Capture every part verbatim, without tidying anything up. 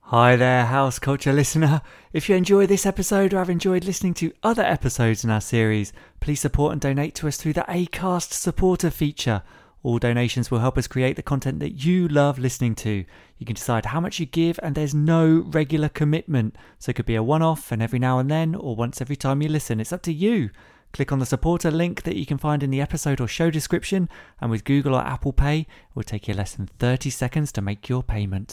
Hi there, House Culture listener. If you enjoy this episode or have enjoyed listening to other episodes in our series, please support and donate to us through the Acast supporter feature. All donations will help us create the content that you love listening to. You can decide how much you give and there's no regular commitment. So it could be a one-off and every now and then or once every time you listen. It's up to you. Click on the supporter link that you can find in the episode or show description, and with Google or Apple Pay, it will take you less than thirty seconds to make your payment.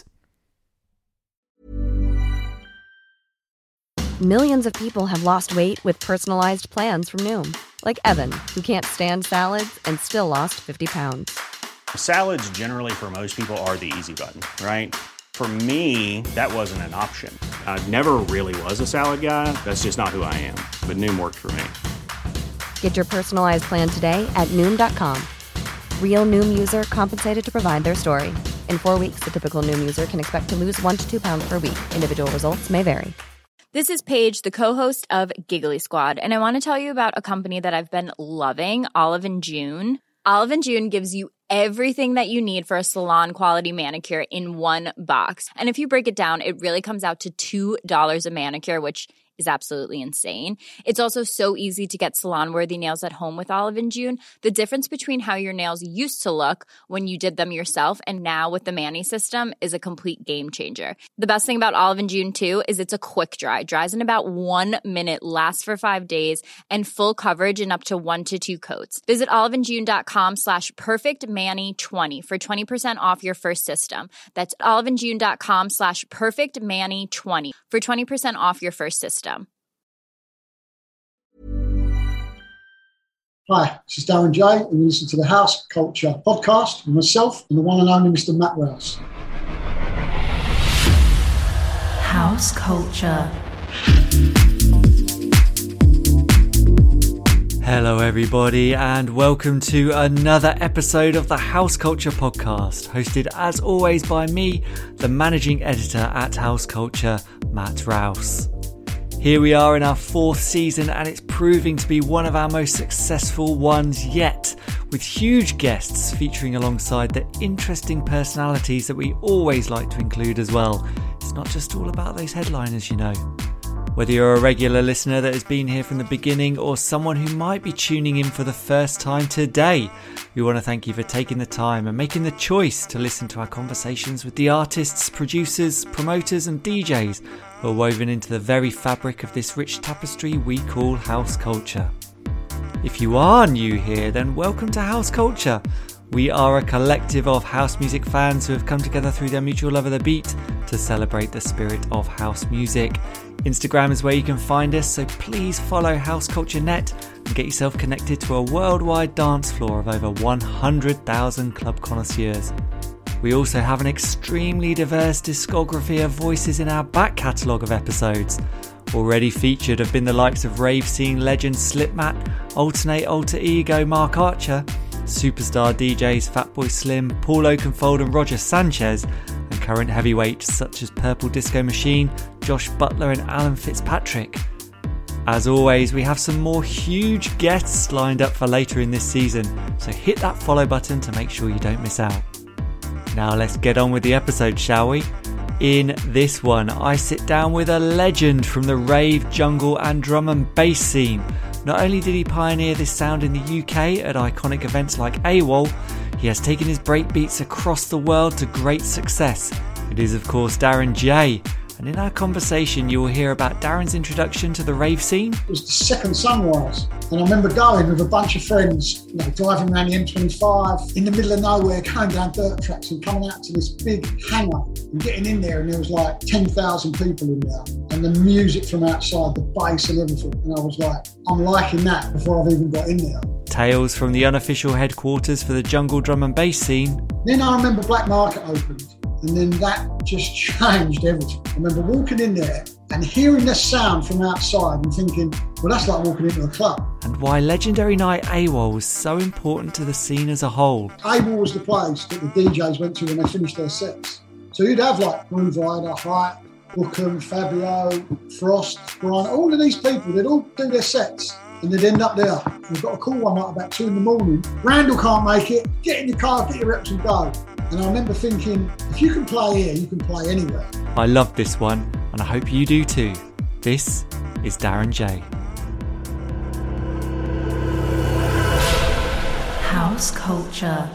Millions of people have lost weight with personalized plans from Noom. Like Evan, who can't stand salads and still lost fifty pounds. Salads generally for most people are the easy button, right? For me, that wasn't an option. I never really was a salad guy. That's just not who I am. But Noom worked for me. Get your personalized plan today at Noom dot com. Real Noom user compensated to provide their story. In four weeks, the typical Noom user can expect to lose one to two pounds per week. Individual results may vary. This is Paige, the co-host of Giggly Squad, and I want to tell you about a company that I've been loving, Olive and June. Olive and June gives you everything that you need for a salon-quality manicure in one box. And if you break it down, it really comes out to two dollars a manicure, which is absolutely insane. It's also so easy to get salon-worthy nails at home with Olive and June. The difference between how your nails used to look when you did them yourself and now with the Mani system is a complete game changer. The best thing about Olive and June, too, is it's a quick dry. Dries in about one minute, lasts for five days, and full coverage in up to one to two coats. Visit oliveandjune.com slash perfectmani20 for twenty percent off your first system. That's oliveandjune.com slash perfectmani20 for twenty percent off your first system. Hi, this is Darren J, and you listen to the House Culture podcast with myself and the one and only Mister Matt Rouse. House Culture. Hello everybody, and welcome to another episode of the House Culture podcast, hosted as always by me, the managing editor at House Culture, Matt Rouse. Here we are in our fourth season, and it's proving to be one of our most successful ones yet, with huge guests featuring alongside the interesting personalities that we always like to include as well. It's not just all about those headliners, you know. Whether you're a regular listener that has been here from the beginning or someone who might be tuning in for the first time today, we want to thank you for taking the time and making the choice to listen to our conversations with the artists, producers, promoters and D Js who are woven into the very fabric of this rich tapestry we call house culture. If you are new here, then welcome to House Culture. We are a collective of house music fans who have come together through their mutual love of the beat to celebrate the spirit of house music. Instagram is where you can find us, so please follow House Culture Net and get yourself connected to a worldwide dance floor of over one hundred thousand club connoisseurs. We also have an extremely diverse discography of voices in our back catalogue of episodes. Already featured have been the likes of rave scene legend Slipmatt, alternate alter ego Mark Archer, superstar D Js Fatboy Slim, Paul Oakenfold and Roger Sanchez, and current heavyweights such as Purple Disco Machine, Josh Butler and Alan Fitzpatrick. As always, we have some more huge guests lined up for later in this season, so hit that follow button to make sure you don't miss out. Now let's get on with the episode, shall we? In this one, I sit down with a legend from the rave, jungle and drum and bass scene. Not only did he pioneer this sound in the U K at iconic events like AWOL, he has taken his breakbeats across the world to great success. It is of course Darren J, and in our conversation you will hear about Darren's introduction to the rave scene. It was the second sunrise, and I remember going with a bunch of friends, you know, driving around the M twenty-five in the middle of nowhere, going down dirt tracks and coming out to this big hangar and getting in there, and there was like ten thousand people in there, and the music from outside, the bass and everything, and I was like, I'm liking that before I've even got in there. Tales from the unofficial headquarters for the jungle drum and bass scene. Then I remember Black Market opened, and then that just changed everything. I remember walking in there and hearing the sound from outside and thinking, well, that's like walking into a club. And why legendary night AWOL was so important to the scene as a whole. AWOL was the place that the D Js went to when they finished their sets. So you'd have like Groove Rider, Hype, Bookham, Fabio, Frost, Brian, all of these people, they'd all do their sets and they'd end up there. We've got a call one night about two in the morning. Randall can't make it, get in your car, get your reps and go. And I remember thinking, if you can play here, you can play anywhere. I love this one, and I hope you do too. This is Darren J. House Culture.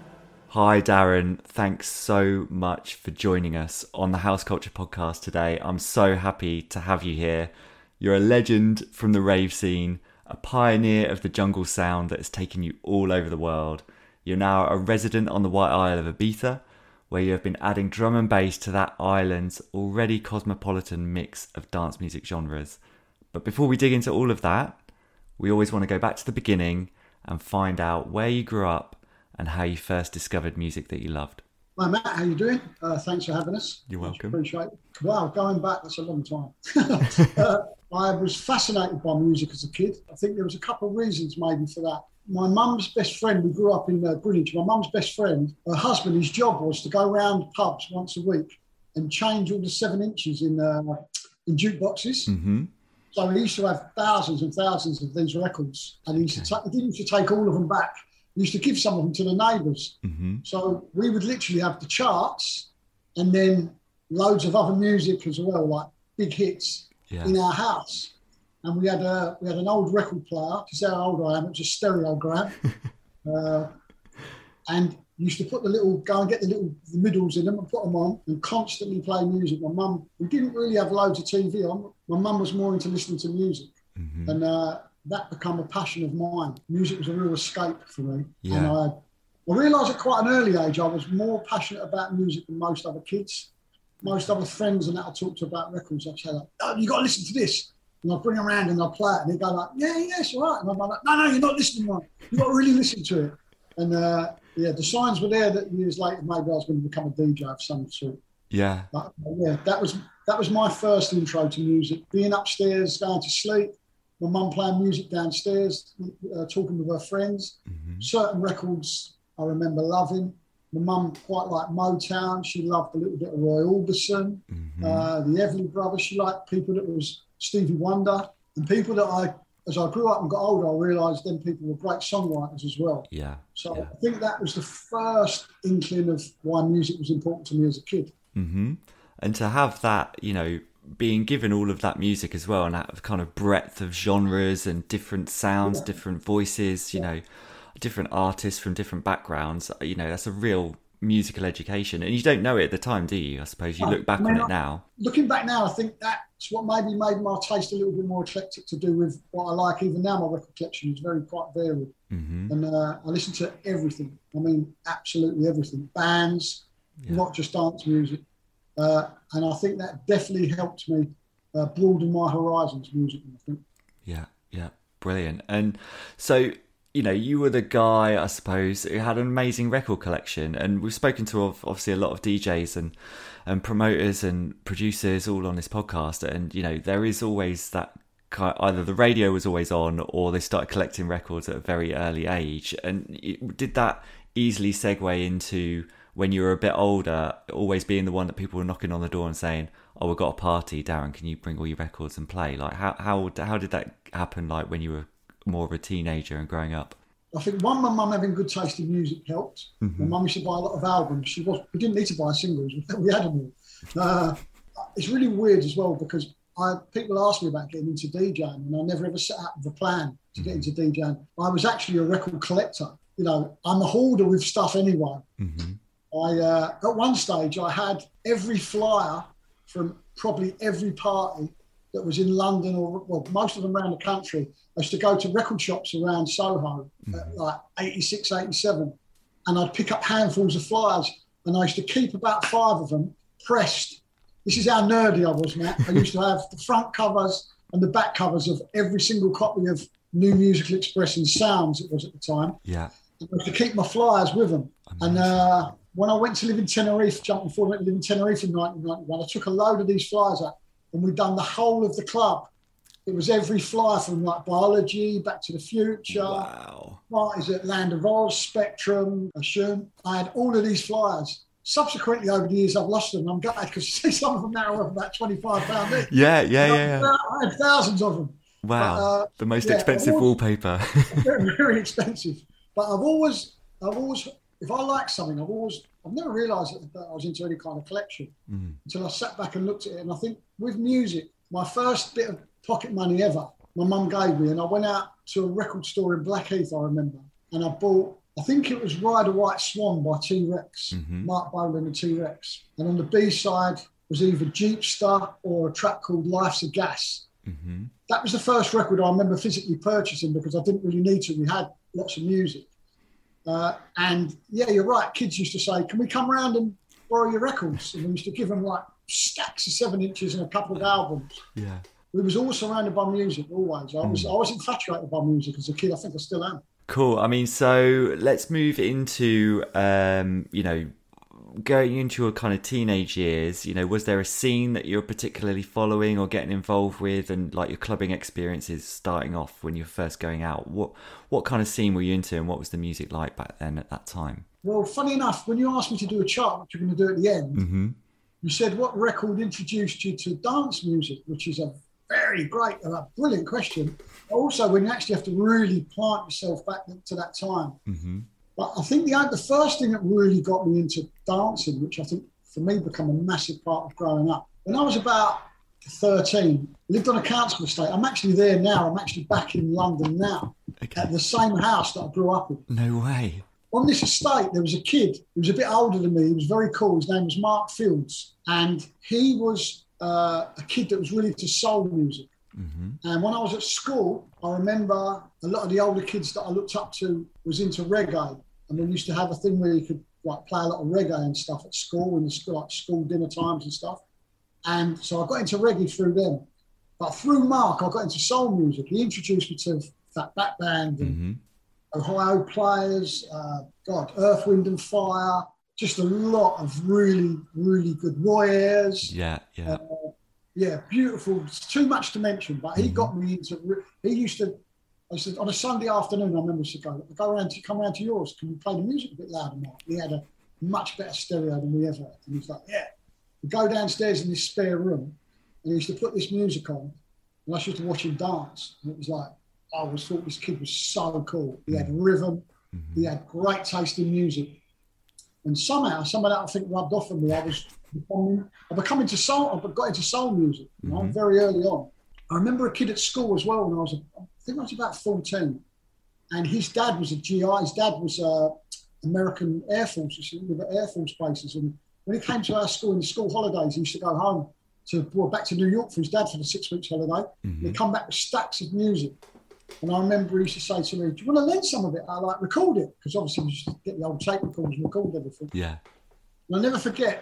Hi Darren, thanks so much for joining us on the House Culture podcast today. I'm so happy to have you here. You're a legend from the rave scene, a pioneer of the jungle sound that has taken you all over the world. You're now a resident on the White Isle of Ibiza, where you have been adding drum and bass to that island's already cosmopolitan mix of dance music genres. But before we dig into all of that, we always want to go back to the beginning and find out where you grew up and how you first discovered music that you loved. Hi Matt, how you doing? Uh, thanks for having us. You're welcome. Appreciate it. Wow, going back, that's a long time. uh, I was fascinated by music as a kid. I think there was a couple of reasons maybe for that. My mum's best friend, we grew up in uh, Greenwich, my mum's best friend, her husband, his job was to go around pubs once a week and change all the seven inches in, uh, in jukeboxes. Mm-hmm. So he used to have thousands and thousands of these records, and he, used to ta- he didn't used to take all of them back. He used to give some of them to the neighbours. Mm-hmm. So we would literally have the charts and then loads of other music as well, like big hits yeah. in our house. And we had a we had an old record player. To say how old I am, it was a stereogram. uh, and used to put the little, go and get the little the middles in them and put them on and constantly play music. My mum, we didn't really have loads of T V on. My mum was more into listening to music. Mm-hmm. And uh, that became a passion of mine. Music was a real escape for me. Yeah. And I, I realised at quite an early age I was more passionate about music than most other kids. Most other friends and that I talked to about records, I'd say like, oh, you got to listen to this. And I'd bring them around and I'd play it and they'd go like, yeah, yeah, it's all right. And I'm like, no, no, you're not listening right. You've got to really listen to it. And uh, yeah, the signs were there that years later maybe I was going to become a D J of some sort. Yeah. But uh, yeah, that was that was my first intro to music. Being upstairs, going to sleep, my mum playing music downstairs, uh, talking with her friends. Mm-hmm. Certain records I remember loving. My mum quite liked Motown. She loved a little bit of Roy Orbison, Mm-hmm. uh, the Everly Brothers. She liked people that was Stevie Wonder. And people that I, as I grew up and got older, I realised then people were great songwriters as well. Yeah. So yeah. I think that was the first inkling of why music was important to me as a kid. Mm-hmm. And to have that, you know, being given all of that music as well and that kind of breadth of genres and different sounds, yeah. different voices, you yeah. know, different artists from different backgrounds, you know, that's a real musical education. And you don't know it at the time, do you? I suppose you no, look back I mean, on it now. Looking back now, I think that's what maybe made my taste a little bit more eclectic to do with what I like. Even now, my record collection is very quite varied. Mm-hmm. And uh, I listen to everything. I mean, absolutely everything. Bands, yeah. not just dance music. Uh, and I think that definitely helped me uh, broaden my horizons musically, I think. Yeah, yeah, brilliant. And so, you know, you were the guy, I suppose, who had an amazing record collection. And we've spoken to obviously a lot of D Js and, and promoters and producers all on this podcast. And, you know, there is always that kind of, either the radio was always on or they started collecting records at a very early age. And it, did that easily segue into when you were a bit older, always being the one that people were knocking on the door and saying, oh, we've got a party, Darren, can you bring all your records and play? Like, how how how did that happen, like, when you were more of a teenager and growing up? I think, one, my mum having good taste in music helped. Mm-hmm. My mum used to buy a lot of albums. She was We didn't need to buy singles. We had them all. Uh, it's really weird as well because I, people ask me about getting into DJing and I never ever set out with a plan to mm-hmm. get into DJing. I was actually a record collector. You know, I'm a hoarder with stuff anyway. Mm-hmm. I uh, at one stage I had every flyer from probably every party that was in London or well most of them around the country. I used to go to record shops around Soho mm-hmm. at like eighty-six, eighty-seven and I'd pick up handfuls of flyers and I used to keep about five of them pressed. This is how nerdy I was, Matt. I used to have the front covers and the back covers of every single copy of New Musical Express and Sounds it was at the time. Yeah. I used to keep my flyers with them. Amazing. And uh, when I went to live in Tenerife, jumping forward, I went to live in Tenerife in nineteen ninety-one, I took a load of these flyers up and we'd done the whole of the club. It was every flyer from like Biology, Back to the Future, wow. Parties at Land of Oz, Spectrum, Ashun. I had all of these flyers. Subsequently, over the years, I've lost them. I'm gutted because some of them now are worth about twenty-five pounds each. Yeah, yeah, yeah, yeah. I had thousands of them. Wow, but, uh, the most yeah, expensive always, wallpaper. very, very expensive. But I've always, I've always, if I like something, I've always, I've never realised that, that I was into any kind of collection mm. until I sat back and looked at it. And I think with music, my first bit of pocket money ever, my mum gave me, and I went out to a record store in Blackheath, I remember, and I bought, I think it was Ride a White Swan by T-Rex, mm-hmm. Mark Bolan and T-Rex. And on the B-side was either Jeepster or a track called Life's a Gas. Mm-hmm. That was the first record I remember physically purchasing because I didn't really need to. We had lots of music. Uh, and yeah, you're right. Kids used to say, can we come round and borrow your records? And we used to give them like stacks of seven inches and a couple of albums. Yeah. We was all surrounded by music, always. I was, mm. I was infatuated by music as a kid. I think I still am. Cool. I mean, so let's move into, um, you know, going into your kind of teenage years, you know, was there a scene that you're particularly following or getting involved with, and like your clubbing experiences starting off when you were first going out? What what kind of scene were you into, and what was the music like back then at that time? Well, funny enough, when you asked me to do a chart, which you're going to do at the end, mm-hmm. you said what record introduced you to dance music, which is a very great, a brilliant question. Also, when you actually have to really plant yourself back to that time. Mm-hmm. But I think the the first thing that really got me into dancing, which I think for me became a massive part of growing up, when I was about thirteen, lived on a council estate. I'm actually there now. I'm actually back in London now, okay. at the same house that I grew up in. No way. On this estate, there was a kid who was a bit older than me. He was very cool. His name was Mark Fields. And he was uh, a kid that was really into soul music. Mm-hmm. And when I was at school, I remember a lot of the older kids that I looked up to was into reggae. And we used to have a thing where you could like play a lot of reggae and stuff at school, in the school, like school dinner times and stuff. And so I got into reggae through them. But through Mark, I got into soul music. He introduced me to Fat Back Band and mm-hmm. Ohio Players, uh, God, Earth, Wind and Fire, just a lot of really, really good Roy Ayers. Yeah, yeah. Uh, yeah, beautiful. It's too much to mention, but he mm-hmm. got me into, he used to, I said, on a Sunday afternoon, I remember to go, go around to, come around to yours, can we play the music a bit louder, Mark? He had a much better stereo than we ever had. And he was like, yeah. We go downstairs in this spare room, and he used to put this music on, and I used to watch him dance. And it was like, I always thought this kid was so cool. He had rhythm, mm-hmm. he had great taste in music. And somehow, some of that I think rubbed off on me. I was becoming, I become into soul, I got into soul music, you know, mm-hmm. very early on. I remember a kid at school as well when I was, I think I was about fourteen, and his dad was a G I. His dad was uh, American Air Force, he lived at Air Force bases. And when he came to our school in the school holidays, he used to go home to, well, back to New York for his dad for the six weeks holiday. Mm-hmm. He'd come back with stacks of music. And I remember he used to say to me, do you want to lend some of it? I like record it, because obviously we used to get the old tape recorders and record everything. Yeah. And I'll never forget,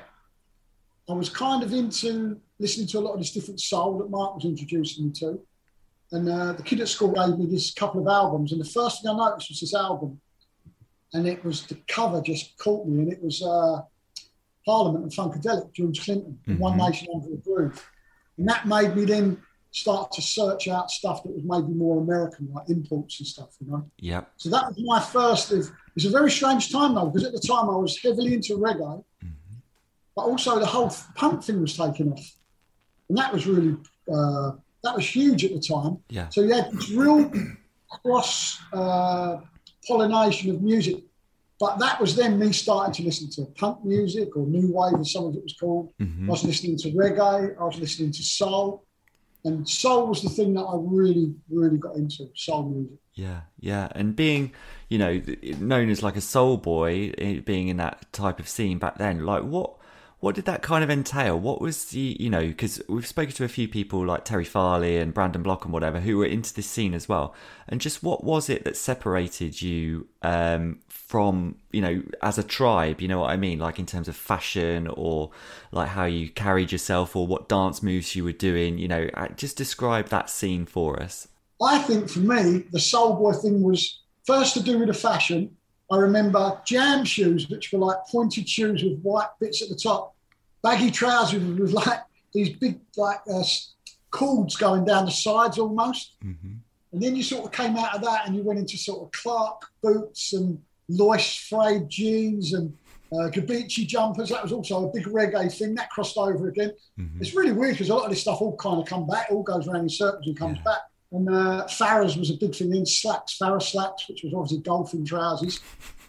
I was kind of into listening to a lot of this different soul that Mark was introducing me to. And uh, the kid at school gave me this couple of albums. And the first thing I noticed was this album. And it was, the cover just caught me. And it was uh, Parliament and Funkadelic, George Clinton, mm-hmm. One Nation Under a Groove. And that made me then start to search out stuff that was maybe more American, like imports and stuff, you know? Yeah. So that was my first of, it's a very strange time though, because at the time I was heavily into reggae, mm-hmm. but also the whole punk thing was taking off. And that was really, uh, that was huge at the time. Yeah. So you had this real cross uh, pollination of music. But that was then me starting to listen to punk music, or new wave as some of it was called. Mm-hmm. I was listening to reggae, I was listening to soul. And soul was the thing that I really, really got into, soul music. Yeah, yeah. And being, you know, known as like a soul boy, being in that type of scene back then, like what what did that kind of entail? What was the, you know, because we've spoken to a few people like Terry Farley and Brandon Block and whatever who were into this scene as well. And just what was it that separated you um, from, you know, as a tribe, you know what I mean? Like in terms of fashion, or like how you carried yourself, or what dance moves you were doing, you know, just describe that scene for us. I think for me, the soul boy thing was first to do with the fashion. I remember jam shoes, which were like pointed shoes with white bits at the top, baggy trousers with like these big like uh, cords going down the sides almost. Mm-hmm. And then you sort of came out of that and you went into sort of Clark boots and Lois frayed jeans and uh, Gabici jumpers. That was also a big reggae thing. That crossed over again. Mm-hmm. It's really weird because a lot of this stuff all kind of come back, all goes around in circles and comes yeah. back. And uh, Farrah's was a big thing then, slacks, Farrah slacks, which was obviously golfing trousers.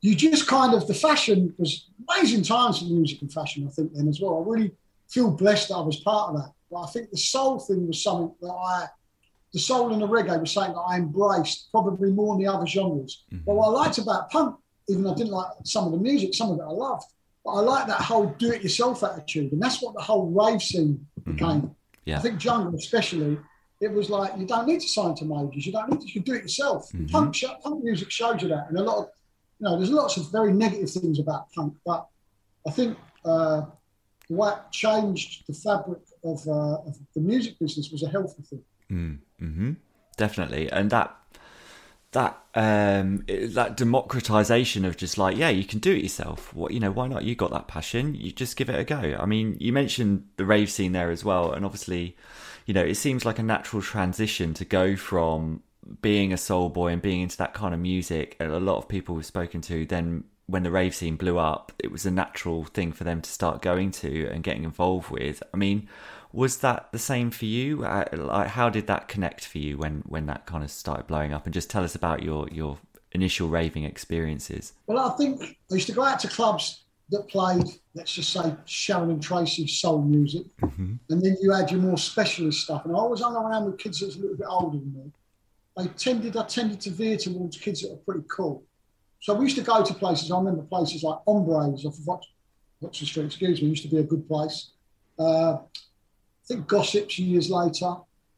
you just kind of, the fashion was amazing times for music and fashion, I think, then as well. I really feel blessed that I was part of that. But I think the soul thing was something that I, the soul and the reggae was something that I embraced probably more than the other genres. Mm-hmm. But what I liked about punk, even though I didn't like some of the music, some of it I loved, but I like that whole do-it-yourself attitude. And that's what the whole rave scene became. Mm-hmm. Yeah. I think jungle especially, it was like, you don't need to sign to majors. You don't need to, you can do it yourself. Mm-hmm. Punk, punk music showed you that. And a lot of, you know, there's lots of very negative things about punk, but I think uh, what changed the fabric of, uh, of the music business was a healthy thing. Mm-hmm. Definitely. And that that um that democratization of just like, yeah, you can do it yourself. What, you know, why not? You got that passion, you just give it a go. I mean, you mentioned the rave scene there as well, and obviously, you know, it seems like a natural transition to go from being a soul boy and being into that kind of music. And a lot of people we've spoken to, then when the rave scene blew up, it was a natural thing for them to start going to and getting involved with. I mean, was that the same for you? Uh, like, how did that connect for you when, when that kind of started blowing up? And just tell us about your, your initial raving experiences. Well, I think I used to go out to clubs that played, let's just say, Sharon and Tracy soul music. Mm-hmm. And then you had your more specialist stuff. And I always hung around with kids that was a little bit older than me. They tended, I tended to veer towards kids that are pretty cool. So we used to go to places, I remember places like Hombres off of Oxford Street, excuse me, used to be a good place. Uh, I think Gossips years later.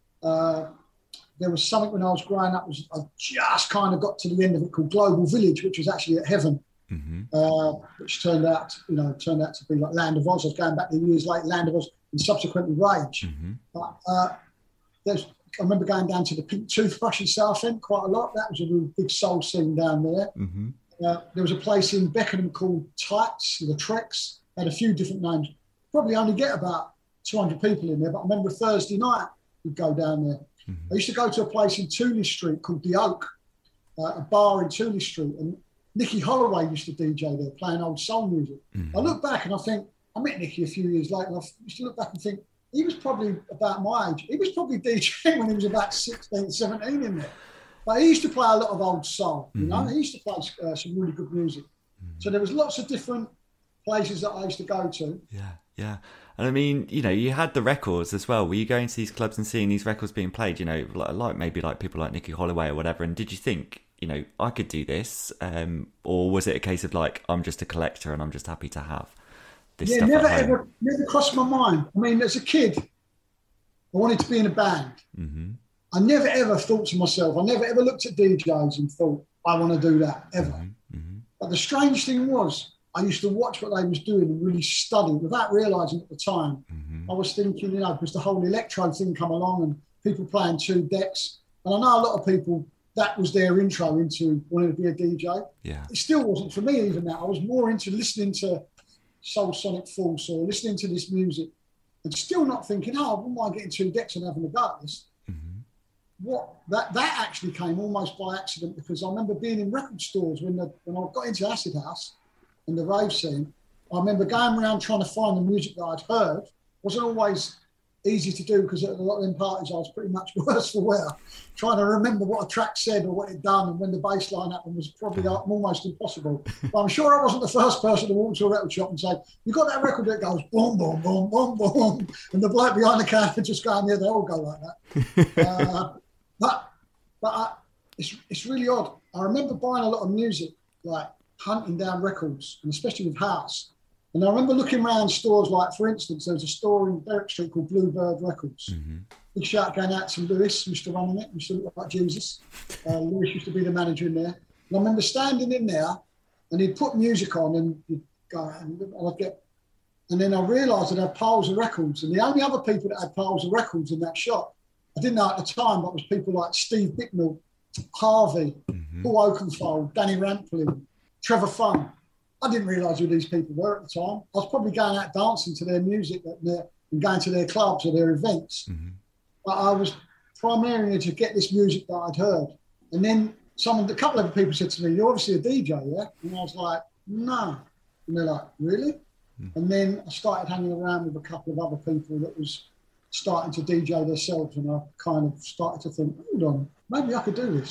Uh, there was something when I was growing up, was I just kind of got to the end of it called Global Village, which was actually at Heaven, mm-hmm. uh, which turned out, you know, turned out to be like Land of Oz. I was going back there years later, Land of Oz, and subsequently Rage. Mm-hmm. But uh, there's, I remember going down to the Pink Toothbrush in Southend quite a lot. That was a real big soul scene down there. Mm-hmm. Uh, there was a place in Beckenham called Tights, the Treks, had a few different names. Probably only get about two hundred people in there, but I remember Thursday night we'd go down there. Mm-hmm. I used to go to a place in Tooley Street called The Oak, uh, a bar in Tooley Street, and Nicky Holloway used to D J there, playing old soul music. Mm-hmm. I look back and I think, I met Nicky a few years later, and I used to look back and think, he was probably about my age. He was probably DJing when he was about sixteen, seventeen in there. But he used to play a lot of old soul, you mm-hmm. know? He used to play uh, some really good music. Mm-hmm. So there was lots of different places that I used to go to. Yeah, yeah. And I mean, you know, you had the records as well. Were you going to these clubs and seeing these records being played, you know, like, like maybe like people like Nicky Holloway or whatever? And did you think, you know, I could do this? Um, or was it a case of like, I'm just a collector and I'm just happy to have this yeah, stuff never at home? ever, never crossed my mind. I mean, as a kid, I wanted to be in a band. Mm-hmm. I never ever thought to myself, I never ever looked at D Js and thought, I want to do that, ever. Mm-hmm. Mm-hmm. But the strange thing was, I used to watch what they was doing and really study without realising at the time. Mm-hmm. I was thinking, you know, because the whole electro thing come along and people playing two decks. And I know a lot of people, that was their intro into wanting to be a D J. Yeah. It still wasn't for me even that. I was more into listening to Soul Sonic Force or listening to this music and still not thinking, oh, I wouldn't mind getting two decks and having a go at this. Mm-hmm. What that that actually came almost by accident, because I remember being in record stores when the, when I got into Acid House and the rave scene. I remember going around trying to find the music that I'd heard. It wasn't always easy to do because at a lot of them parties I was pretty much worse for wear. Trying to remember what a track said or what it done and when the bass line happened was probably almost impossible. But I'm sure I wasn't the first person to walk to a record shop and say, you got that record that goes boom, boom, boom, boom, boom, and the bloke behind the counter just going, yeah, they all go like that. uh, but but I, it's, it's really odd. I remember buying a lot of music, like hunting down records, and especially with house. And I remember looking around stores like, for instance, there was a store in Berwick Street called Bluebird Records. Mm-hmm. Big shout going out to Lewis, used to run it, used to look like Jesus. Uh, Lewis used to be the manager in there. And I remember standing in there and he'd put music on and he'd go, and I'd get, and then I realised that I had piles of records. And the only other people that had piles of records in that shop, I didn't know at the time, but it was people like Steve Bicknell, Harvey, mm-hmm. Paul Oakenfold, Danny Rampling, Trevor Fung. I didn't realise who these people were at the time. I was probably going out dancing to their music and going to their clubs or their events. Mm-hmm. But I was primarily to get this music that I'd heard. And then someone, a couple of people said to me, you're obviously a D J, yeah? And I was like, no. And they're like, really? Mm-hmm. And then I started hanging around with a couple of other people that was starting to D J themselves. And I kind of started to think, hold on, maybe I could do this.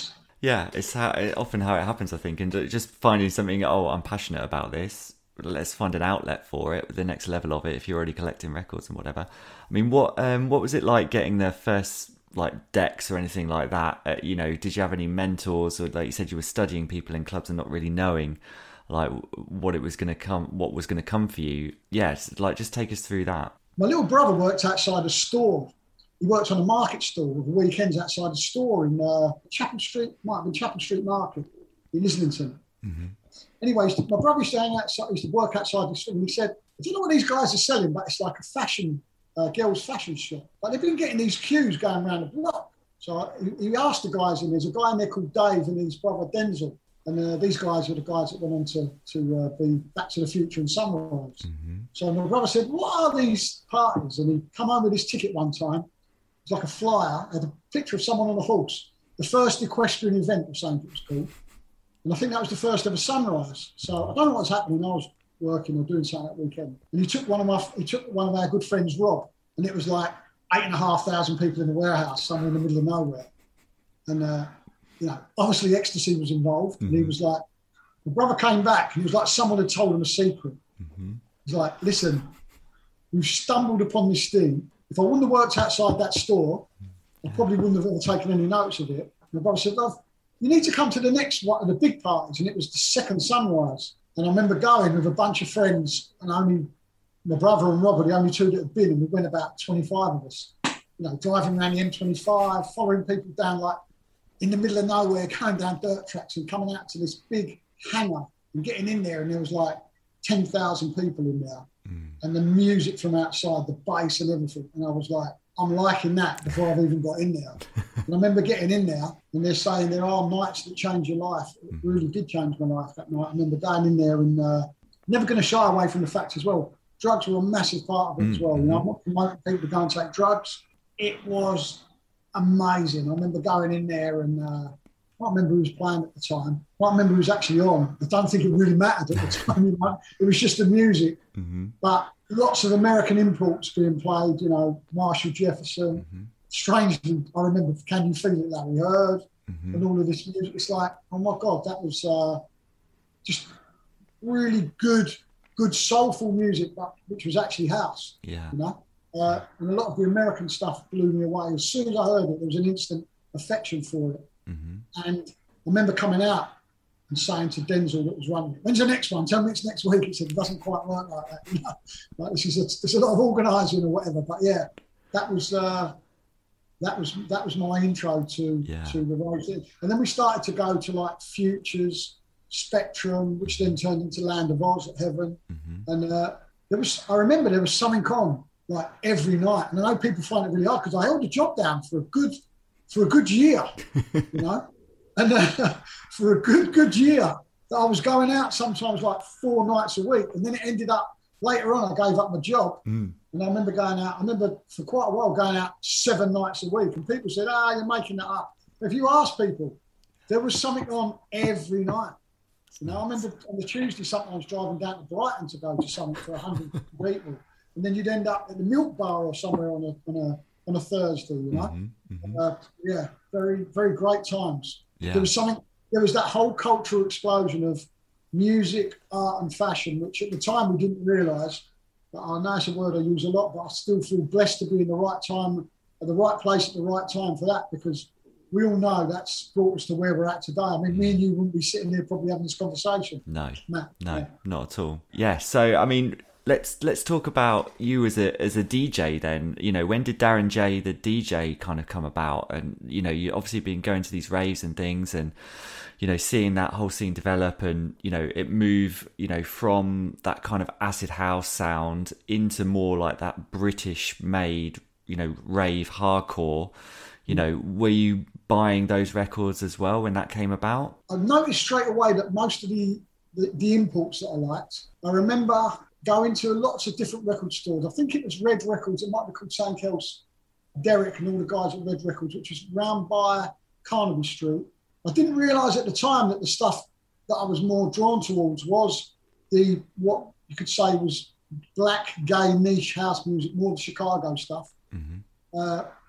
Yeah, it's how it, often how it happens, I think, and just finding something. Oh, I'm passionate about this. Let's find an outlet for it. The next level of it, if you're already collecting records and whatever. I mean, what um, what was it like getting the first like decks or anything like that? Uh, you know, did you have any mentors, or like you said, you were studying people in clubs and not really knowing like what it was going to come, what was going to come for you? Yes, like just take us through that. My little brother worked outside a store. He worked on a market stall with the weekends outside a store in uh, Chapel Street, might have been Chapel Street Market in Islington. Mm-hmm. Anyways, my brother used to hang outside, used to work outside the store, and he said, "Do you know what these guys are selling? But it's like a fashion, uh, girls' fashion shop. But they've been getting these queues going around the block." So he, he asked the guys, and there's a guy in there called Dave and his brother Denzel. And uh, these guys were the guys that went on to, to uh, be Back to the Future and Sunrise. Mm-hmm. So my brother said, "What are these parties?" And he'd come home with his ticket one time. It was like a flyer, had a picture of someone on a horse. The first equestrian event, or something it was called. And I think that was the first ever Sunrise. So I don't know what's happening. I was working or doing something that weekend. And he took one of my, he took one of our good friends, Rob, and it was like eight and a half thousand people in the warehouse, somewhere in the middle of nowhere. And, uh, you know, obviously ecstasy was involved. Mm-hmm. And he was like, my brother came back and he was like, someone had told him a secret. Mm-hmm. He's like, "Listen, we've stumbled upon this thing. If I wouldn't have worked outside that store, I probably wouldn't have ever taken any notice of it." And my brother said, "Love, you need to come to the next one of the big parties." And it was the second Sunrise. And I remember going with a bunch of friends, and only my brother and Rob were the only two that had been, and we went about twenty-five of us, you know, driving around the M twenty-five, following people down like in the middle of nowhere, going down dirt tracks and coming out to this big hangar and getting in there. And there was like ten thousand people in there. Mm. And the music from outside, the bass and everything. And I was like, I'm liking that before I've even got in there. And I remember getting in there and they're saying there are nights that change your life. It really did change my life that night. I remember going in there and uh, never going to shy away from the fact as well. Drugs were a massive part of it mm. as well. You know, I'm not promoting people to go and take drugs. It was amazing. I remember going in there and uh, I can't remember who was playing at the time. I can't remember who was actually on. I don't think it really mattered at the time. You know? It was just the music. Mm-hmm. But lots of American imports being played, you know, Marshall Jefferson. Mm-hmm. Strangely, I remember Can You Feel It That we heard mm-hmm. and all of this music. It's like, oh my God, that was uh, just really good, good soulful music, but which was actually house. Yeah. You know? Uh, and a lot of the American stuff blew me away. As soon as I heard it, there was an instant affection for it. Mm-hmm. And I remember coming out and saying to Denzel that was running it, "When's the next one? Tell me it's next week." He said, "It doesn't quite work like that." You know? Like this is a, there's a lot of organising or whatever. But yeah, that was uh, that was that was my intro to yeah. to the road. And then we started to go to like Futures, Spectrum, which then turned into Land of Oz at Heaven. Mm-hmm. And uh, there was I remember there was something on like every night. And I know people find it really hard because I held a job down for a good. for a good year, you know, and uh, for a good, good year, I was going out sometimes like four nights a week. And then it ended up, later on, I gave up my job. Mm. And I remember going out, I remember for quite a while going out seven nights a week. And people said, "Ah, you're making that up." If you ask people, there was something on every night. You know, I remember on the Tuesday, sometimes driving down to Brighton to go to something for one hundred people. And then you'd end up at the Milk Bar or somewhere on a, on a, on a Thursday, you know? Mm-hmm, mm-hmm. Uh, yeah, very, very great times. Yeah. There was something, there was that whole cultural explosion of music, art and fashion, which at the time we didn't realise. But I know it's a word I use a lot, but I still feel blessed to be in the right time, at the right place at the right time for that, because we all know that's brought us to where we're at today. I mean, me and you wouldn't be sitting here probably having this conversation. No, Matt, no, yeah. Not at all. Yeah, so, I mean... Let's let's talk about you as a as a D J then. You know, when did Darren J, the D J, kind of come about? And, you know, you obviously been going to these raves and things and, you know, seeing that whole scene develop and, you know, it move, you know, from that kind of acid house sound into more like that British made, you know, rave hardcore. You know, were you buying those records as well when that came about? I noticed straight away that most of the, the, the imports that I liked, I remember going to lots of different record stores. I think it was Red Records. It might be called Saint Kels, Derek and all the guys at Red Records, which was round by Carnaby Street. I didn't realise at the time that the stuff that I was more drawn towards was the, what you could say was black, gay, niche house music, more the Chicago stuff. Mm-hmm. Uh,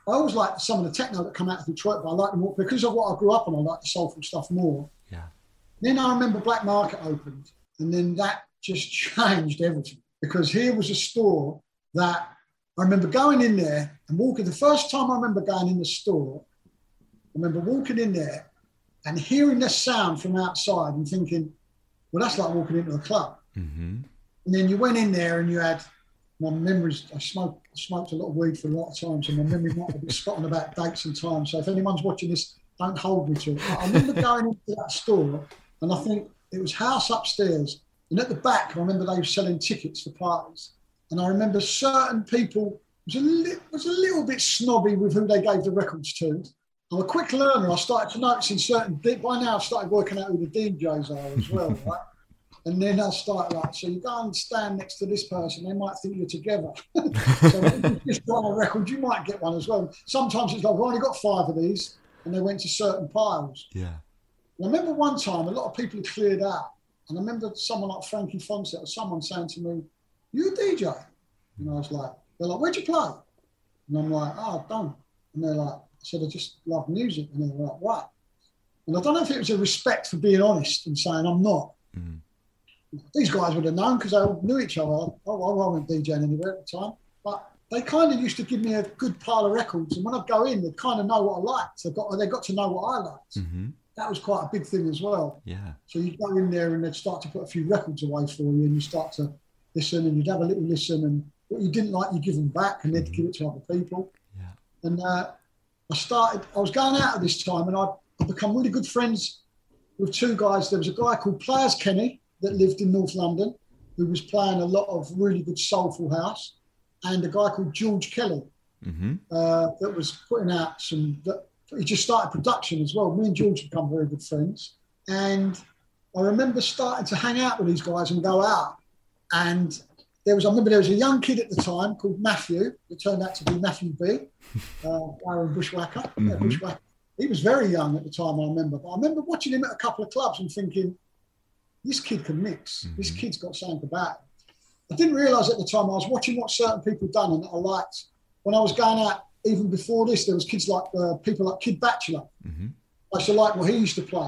I always liked some of the techno that come out of Detroit, but I like them more because of what I grew up on. I like the soulful stuff more. Yeah. Then I remember Black Market opened, and then that just changed everything, because here was a store that I remember going in there and walking. The first time I remember going in the store, I remember walking in there and hearing the sound from outside and thinking, well, that's like walking into a club. Mm-hmm. And then you went in there and you had, my memories, I smoked, I smoked a lot of weed for a lot of times, and my memory might have been spot on about dates and times. So if anyone's watching this, don't hold me to it. But I remember going into that store, and I think it was house upstairs. And at the back, I remember they were selling tickets for parties. And I remember certain people was a, li- was a little bit snobby with who they gave the records to. I'm a quick learner. I started to notice in certain, by now I've started working out who the D Js are as well, right? And then I started like, so you go and stand next to this person, they might think you're together. So if you just got a record, you might get one as well. Sometimes it's like, I've only got five of these, and they went to certain piles. Yeah. And I remember one time, a lot of people had cleared out, and I remember someone like Frankie Fawcett or someone saying to me, you a D J? And I was like, they're like, where'd you play? And I'm like, oh, I don't. And they're like, I said, I just love music. And they're like, what? And I don't know if it was a respect for being honest and saying I'm not. Mm. These guys would have known because they all knew each other. I, I wasn't DJing anywhere at the time. But they kind of used to give me a good pile of records. And when I go in, they kind of know what I liked. They got, they got to know what I liked. Mm-hmm. That was quite a big thing as well. Yeah. So you go in there and they'd start to put a few records away for you, and you start to listen, and you'd have a little listen, and what you didn't like, you give them back, and they'd give it to other people. Yeah. And uh, I started, I was going out at this time, and I I become really good friends with two guys. There was a guy called Players Kenny that lived in North London, who was playing a lot of really good soulful house, and a guy called George Kelly mm-hmm. uh, that was putting out some, that, he just started production as well. Me and George had become very good friends. And I remember starting to hang out with these guys and go out. And there was, I remember there was a young kid at the time called Matthew, that turned out to be Matthew B, uh, Aaron Bushwhacker. Mm-hmm. Yeah, Bushwhacker. He was very young at the time, I remember. But I remember watching him at a couple of clubs and thinking, this kid can mix. Mm-hmm. This kid's got something about him. I didn't realise at the time, I was watching what certain people done and that I liked. When I was going out, even before this, there was kids like, uh, people like Kid Bachelor. Mm-hmm. I used to like what he used to play.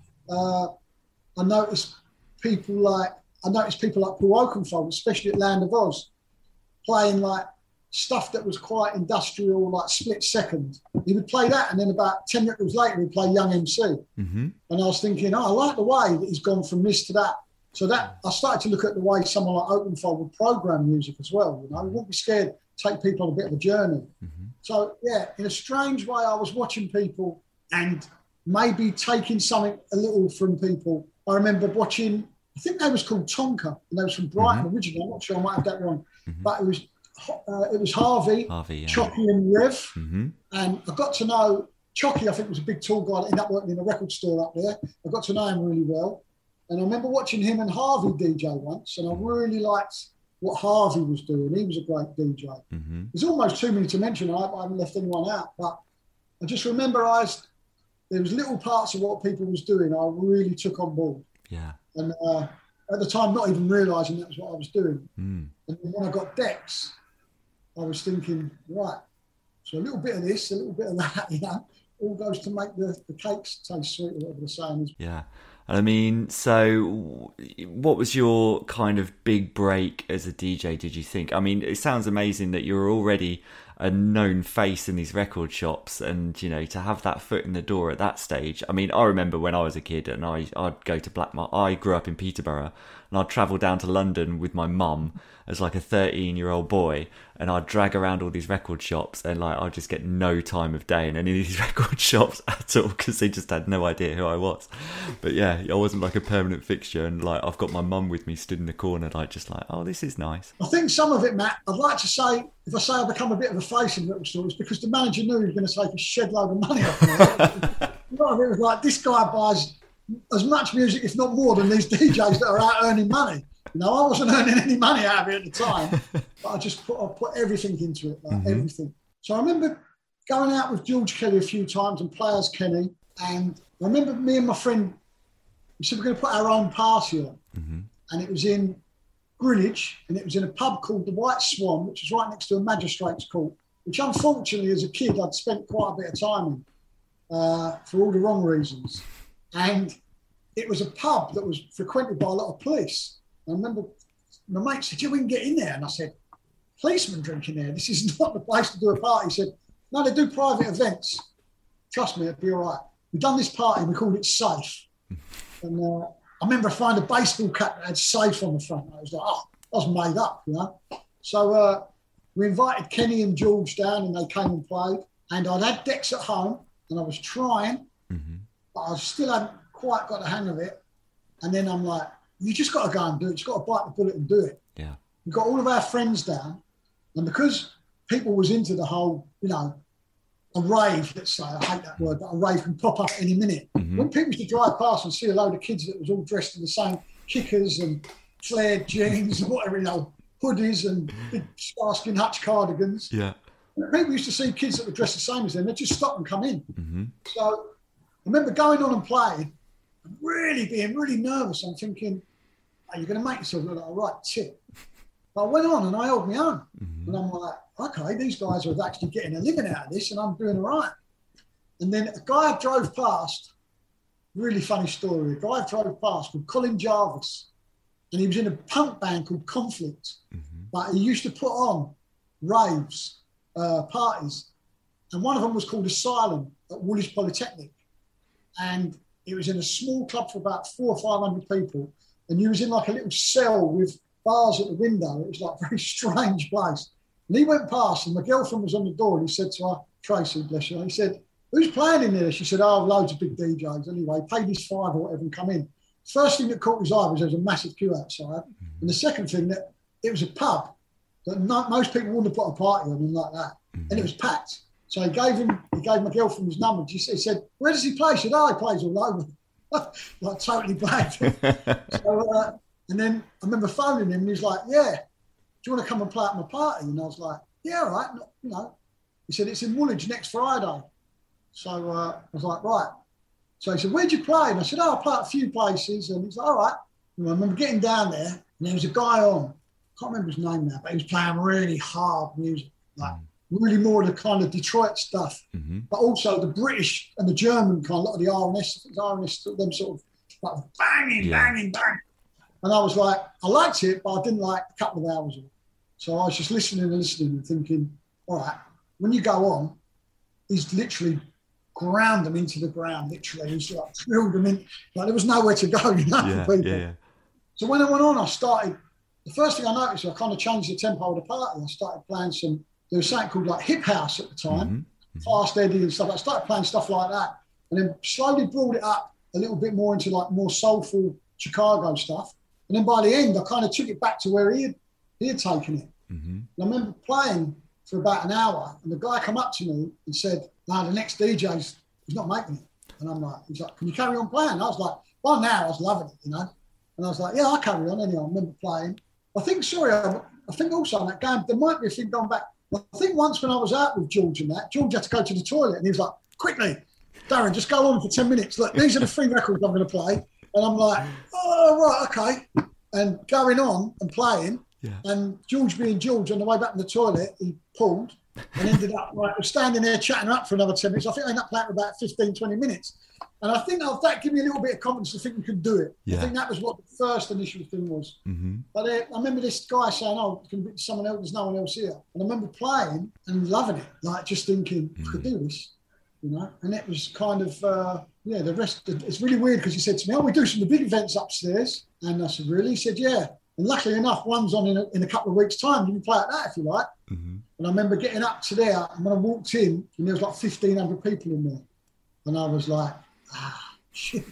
Uh, I noticed people like, I noticed people like Paul Oakenfold, especially at Land of Oz, playing like stuff that was quite industrial, like Split Second. He would play that, and then about ten records later, he'd play Young M C. Mm-hmm. And I was thinking, oh, I like the way that he's gone from this to that. So that I started to look at the way someone like Oakenfold would program music as well. You know, he wouldn't be scared to take people on a bit of a journey. Mm-hmm. So yeah, in a strange way, I was watching people and maybe taking something a little from people. I remember watching, I think they was called Tonka, and they was from Brighton mm-hmm. originally. I'm not sure, I might have that wrong, mm-hmm. but it was uh, it was Harvey, Harvey yeah. Chocky and Rev, mm-hmm. and I got to know Chocky. I think was a big tall guy that ended up working in a record store up there. I got to know him really well, and I remember watching him and Harvey D J once, and I really liked what Harvey was doing. He was a great D J. Mm-hmm. There's almost too many to mention. I, I haven't left anyone out, but I just remember I was, there was little parts of what people was doing I really took on board. Yeah. And uh, at the time, not even realising that was what I was doing. Mm. And when I got Dex, I was thinking, right, so a little bit of this, a little bit of that, you know, all goes to make the, the cakes taste sweet, or whatever the saying is. Yeah. And I mean, so what was your kind of big break as a D J, did you think? I mean, it sounds amazing that you're already a known face in these record shops, and, you know, to have that foot in the door at that stage. I mean, I remember when I was a kid and I, I'd go to Black Market. I grew up in Peterborough, and I'd travel down to London with my mum as like a thirteen-year-old boy, and I'd drag around all these record shops, and like I'd just get no time of day in any of these record shops at all, because they just had no idea who I was. But yeah, I wasn't like a permanent fixture, and like I've got my mum with me stood in the corner, like just like, oh, this is nice. I think some of it, Matt, I'd like to say, if I say I become a bit of a face in record stores, because the manager knew he was going to take a shed load of money off me. You know, it was like, this guy buys as much music, if not more, than these D Js that are out earning money. You know, I wasn't earning any money out of it at the time, but I just put I put everything into it, like mm-hmm. everything. So I remember going out with George Kelly a few times and Players Kenny, and I remember me and my friend, we said we're going to put our own party on, mm-hmm. and it was in Greenwich, and it was in a pub called the White Swan, which is right next to a magistrate's court. which unfortunately as a kid I'd spent quite a bit of time in uh, for all the wrong reasons. And it was a pub that was frequented by a lot of police. I remember my mate said, "Yeah, we can get in there." And I said, "Policemen drinking there? This is not the place to do a party." He said, "No, they do private events. Trust me, it'll be all right. We've done this party, we called it Safe." And uh, I remember I found a baseball cap that had Safe on the front. I was like, oh, I was made up, you know. So uh, we invited Kenny and George down and they came and played. And I'd had decks at home and I was trying, mm-hmm. but I still hadn't quite got the hang of it. And then I'm like, you just got to go and do it. You just got to bite the bullet and do it. Yeah. We got all of our friends down. And because people was into the whole, you know, a rave, let's say, I hate that word, but a rave can pop up at any minute. Mm-hmm. When people used to drive past and see a load of kids that was all dressed in the same kickers and flared jeans and whatever, you know, hoodies and big Starskin Hutch cardigans. Yeah. People used to see kids that were dressed the same as them, they'd just stop and come in. Mm-hmm. So I remember going on and playing, really being really nervous. I'm thinking, are you going to make yourself look like a right tip? But I went on and I held my own. Mm-hmm. And I'm like, okay, these guys are actually getting a living out of this and I'm doing all right. And then a guy drove past, really funny story, a guy drove past called Colin Jarvis, and he was in a punk band called Conflict, mm-hmm. but he used to put on raves, uh, parties, and one of them was called Asylum at Woolwich Polytechnic. And it was in a small club for about four or five hundred people, and you was in like a little cell with bars at the window. It was like a very strange place. And he went past and my girlfriend was on the door and he said to her, Tracy, bless her, he said, "Who's playing in there?" She said, "Oh, loads of big D Js." Anyway, paid his five or whatever and come in. First thing that caught his eye was there was a massive queue outside. Mm-hmm. And the second thing, that it was a pub that not, most people wouldn't have put a party on and like that. Mm-hmm. And it was packed. So he gave him, he gave my girlfriend his number. She said, "Where does he play?" She said, "Oh, he plays all over." Like totally bad. So, uh, and then I remember phoning him and he was like, "Yeah, do you want to come and play at my party?" And I was like, "Yeah, all right." You know, he said, "It's in Woolwich next Friday." So uh, I was like, "Right." So he said, "Where'd you play?" And I said, "Oh, I play at a few places." And he's like, "All right." And I remember getting down there and there was a guy on, I can't remember his name now, but he was playing really hard music, like really more of the kind of Detroit stuff, mm-hmm. but also the British and the German kind, a lot of the R and S, R and S, them sort of like banging, yeah. banging, banging. And I was like, I liked it, but I didn't like a couple of hours of it. So I was just listening and listening and thinking, all right, when you go on, he's literally ground them into the ground, literally. He's like drilled them in, like there was nowhere to go, you know, yeah, for people. Yeah, yeah. So when I went on, I started, the first thing I noticed was I kind of changed the tempo of the party. I started playing some, there was something called like hip house at the time, mm-hmm. Fast Eddie and stuff. I started playing stuff like that and then slowly brought it up a little bit more into like more soulful Chicago stuff. And then by the end, I kind of took it back to where he had, he had taken it. Mm-hmm. And I remember playing for about an hour and the guy come up to me and said, "No, the next D J's, he's not making it." And I'm like, he's like, "Can you carry on playing?" And I was like, by now I was loving it, you know. And I was like, "Yeah, I'll carry on." Anyway, I remember playing. I think, sorry, I, I think also in that game, there might be a thing going back. I think once when I was out with George and that, George had to go to the toilet and he was like, "Quickly, Darren, just go on for ten minutes. Look, these are the three records I'm going to play." And I'm like, "Oh, right, okay." And going on and playing, yeah. And George being George, on the way back in the toilet, he pulled and ended up like standing there chatting up for another ten minutes. I think I ended up playing for about fifteen, twenty minutes. And I think that gave me a little bit of confidence to think we could do it. Yeah. I think that was what the first initial thing was. Mm-hmm. But uh, I remember this guy saying, "Oh, can be someone else, there's no one else here." And I remember playing and loving it, like just thinking, mm-hmm. I could do this, you know? And it was kind of, uh, yeah, the rest, it's really weird because he said to me, "Oh, we do some of the big events upstairs." And I said, "Really?" He said, "Yeah. And luckily enough, one's on in a, in a couple of weeks' time. You can play at that if you like." Mm-hmm. And I remember getting up to there, and when I walked in, and there was like fifteen hundred people in there. And I was like, ah, shit,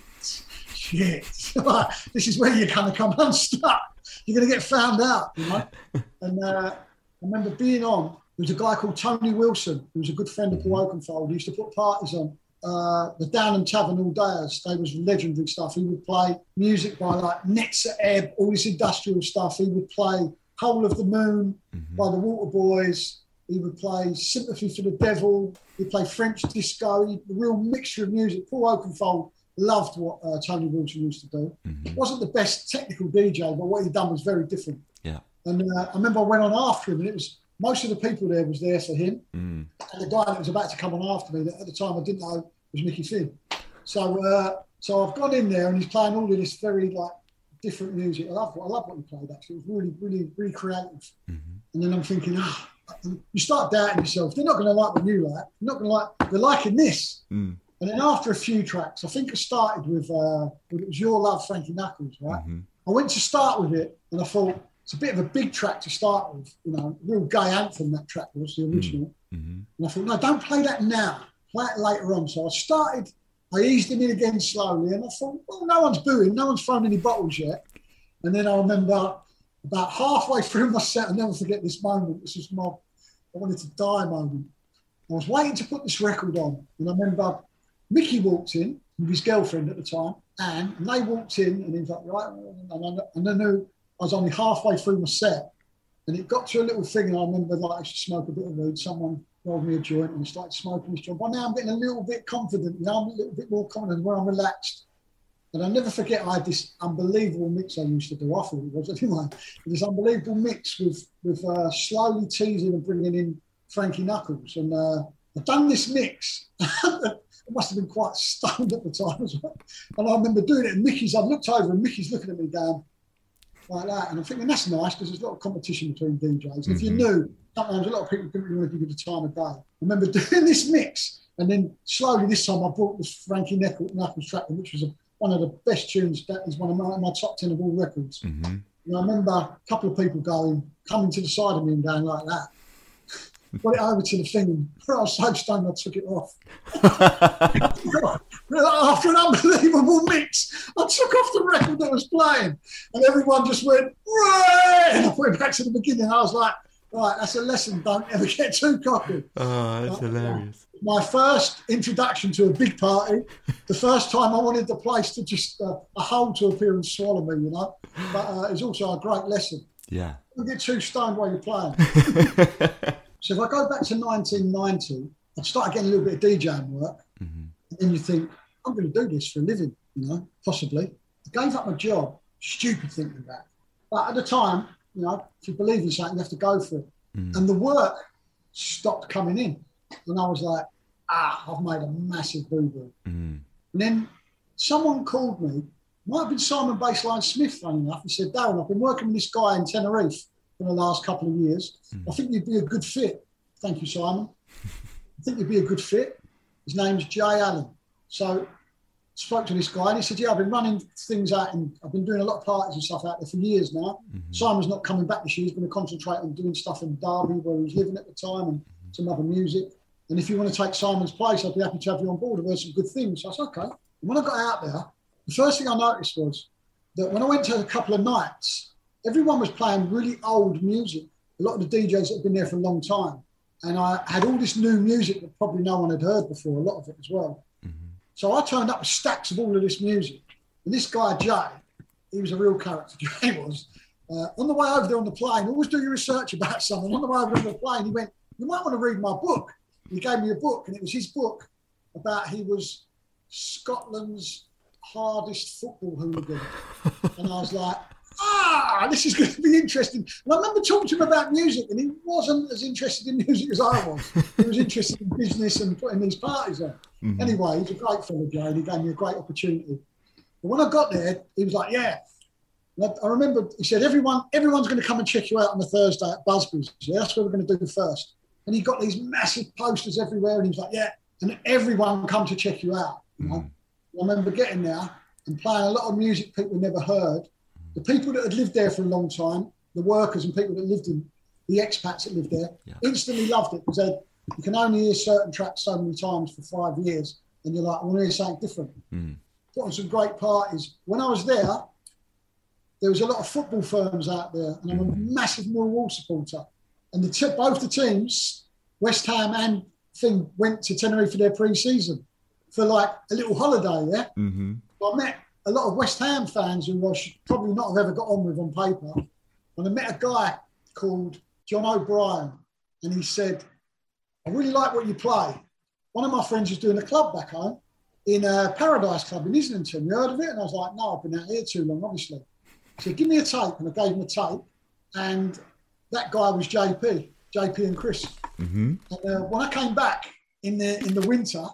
shit. This is where you're going to come unstuck. You're going to get found out, you know? And uh, I remember being on, there was a guy called Tony Wilson, who was a good friend of Paul Oakenfold. He used to put parties on. Uh, the Downham Tavern all dayers, they was legendary stuff. He would play music by like Nets at Ebb, all this industrial stuff. He would play Whole of the Moon mm-hmm. by the Waterboys. He would play Sympathy for the Devil. He'd play French disco. He, a real mixture of music. Paul Oakenfold loved what uh, Tony Wilson used to do. Mm-hmm. He wasn't the best technical D J, but what he'd done was very different. Yeah. And uh, I remember I went on after him, and it was most of the people there was there for him. Mm. And the guy that was about to come on after me, that at the time I didn't know, was Mickey Finn. So uh, so I've gone in there and he's playing all of this very like different music. I love what I love what he played actually. It was really, really, really creative. Mm-hmm. And then I'm thinking, ah, oh, you start doubting yourself. They're not going to like what you like. They're not going to like. They're liking this. Mm. And then after a few tracks, I think it started with uh, it was Your Love, Frankie Knuckles, right? Mm-hmm. I went to start with it, and I thought it's a bit of a big track to start with. You know, real gay anthem that track was the original. Mm-hmm. And I thought, no, don't play that now. Play it later on. So I started. I eased him in again slowly, and I thought, well, no one's booing, no one's thrown any bottles yet. And then I remember about halfway through my set, I'll never forget this moment. This was my, I wanted to die moment. I was waiting to put this record on, and I remember Mickey walked in with his girlfriend at the time, Anne, and they walked in, and he was like, right, and I, and I knew I was only halfway through my set, and it got to a little thing, and I remember like I used to smoke a bit of weed. Someone rolled me a joint, and I started smoking this joint. By now I'm getting a little bit confident, you know, I'm a little bit more confident when I'm relaxed. And I'll never forget, I had this unbelievable mix I used to do. I thought it was anyway. This unbelievable mix with with uh, slowly teasing and bringing in Frankie Knuckles. And uh, I'd done this mix. I must have been quite stoned at the time as well. And I remember doing it, and Mickey's, I looked over, and Mickey's looking at me going like that. And I'm thinking, that's nice, because there's a lot of competition between D Js. Mm-hmm. If you knew, sometimes a lot of people didn't really want to give you the time of day. I remember doing this mix, and then slowly this time I brought this Frankie Knuckles track, which was a one of the best tunes. That is one of my, my top ten of all records. Mm-hmm. And I remember a couple of people going, coming to the side of me and going like that. Put it over to the thing, and I was so stoned I took it off. After an unbelievable mix, I took off the record that was playing, and everyone just went, right! And I put it back to the beginning. I was like, right, that's a lesson. Don't ever get too cocky. Oh, that's but, hilarious. Uh, my first introduction to a big party, the first time I wanted the place to just, uh, a hole to appear and swallow me, you know. But uh, it's also a great lesson. Yeah. Don't get too stoned while you're playing. So if I go back to nineteen ninety, I started getting a little bit of DJing work. Mm-hmm. And then you think, I'm going to do this for a living, you know, possibly. I gave up my job, stupid thinking back. But at the time, you know, if you believe in something, you have to go for it. Mm. And the work stopped coming in. And I was like, ah, I've made a massive boo-boo. Mm. And then someone called me, might have been Simon Baseline Smith, funny enough, and said, Darren, I've been working with this guy in Tenerife for the last couple of years. Mm. I think you'd be a good fit. Thank you, Simon. I think you'd be a good fit. His name's Jay Allen. So I spoke to this guy and he said, yeah, I've been running things out and I've been doing a lot of parties and stuff out there for years now. Mm-hmm. Simon's not coming back this year. He's going to concentrate on doing stuff in Derby where he was living at the time and some other music. And if you want to take Simon's place, I'd be happy to have you on board. I've heard some good things. So I said, okay. And when I got out there, the first thing I noticed was that when I went to a couple of nights, everyone was playing really old music. A lot of the D Js that had been there for a long time. And I had all this new music that probably no one had heard before, a lot of it as well. Mm-hmm. So I turned up with stacks of all of this music. And this guy, Jay, he was a real character, Jay was. Uh, on the way over there on the plane, always do your research about someone. On the way over there on the plane, he went, you might want to read my book. And he gave me a book, and it was his book about he was Scotland's hardest football hooligan. And I was like, ah, this is going to be interesting. And I remember talking to him about music, and he wasn't as interested in music as I was. He was interested in business and putting these parties on. Mm-hmm. Anyway, he's a great fellow, Joe, and he gave me a great opportunity. But when I got there, he was like, yeah. And I, I remember he said, everyone, everyone's going to come and check you out on the Thursday at Busby's. Yeah, that's what we're going to do first. And he got these massive posters everywhere, and he was like, yeah, and everyone come to check you out. You know? Mm-hmm. I remember getting there and playing a lot of music people never heard. The people that had lived there for a long time, the workers and people that lived in, the expats that lived there, yeah. instantly loved it because you can only hear certain tracks so many times for five years and you're like, I want to hear something different. Mm. Put on some great parties. When I was there, there was a lot of football firms out there and I'm a massive Millwall supporter. And the t- both the teams, West Ham and Thing, went to Tenerife for their pre-season for like a little holiday, yeah? Mm-hmm. I met a lot of West Ham fans who I should probably not have ever got on with on paper. And I met a guy called John O'Brien, and he said, I really like what you play. One of my friends is doing a club back home in a Paradise Club in Islington. You heard of it? And I was like, no, I've been out here too long, obviously. He said, give me a tape. And I gave him a tape. And that guy was J P. J P and Chris. Mm-hmm. And uh, when I came back in the in the winter,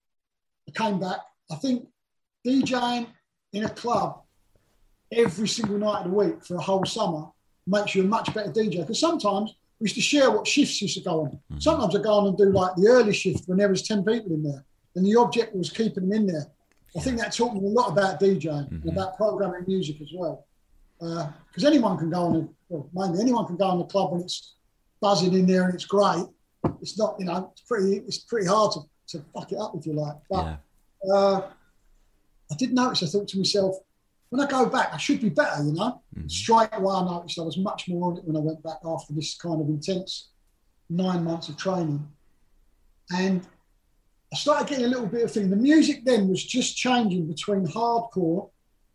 I came back. I think DJing in a club every single night of the week for a whole summer makes you a much better D J. Because sometimes we used to share what shifts used to go on. Mm-hmm. Sometimes I go on and do like the early shift when there was ten people in there, and the object was keeping them in there. I think that taught me a lot about DJing mm-hmm. and about programming music as well. Because uh, anyone can go on, a, well, mainly anyone can go on the club when it's buzzing in there and it's great. It's not, you know, it's pretty, it's pretty hard to, to fuck it up if you like. But yeah. uh, I did notice. I thought to myself, when I go back, I should be better, you know. Mm-hmm. Straight away, I noticed I was much more on it when I went back after this kind of intense nine months of training, and I started getting a little bit of thing. The music then was just changing between hardcore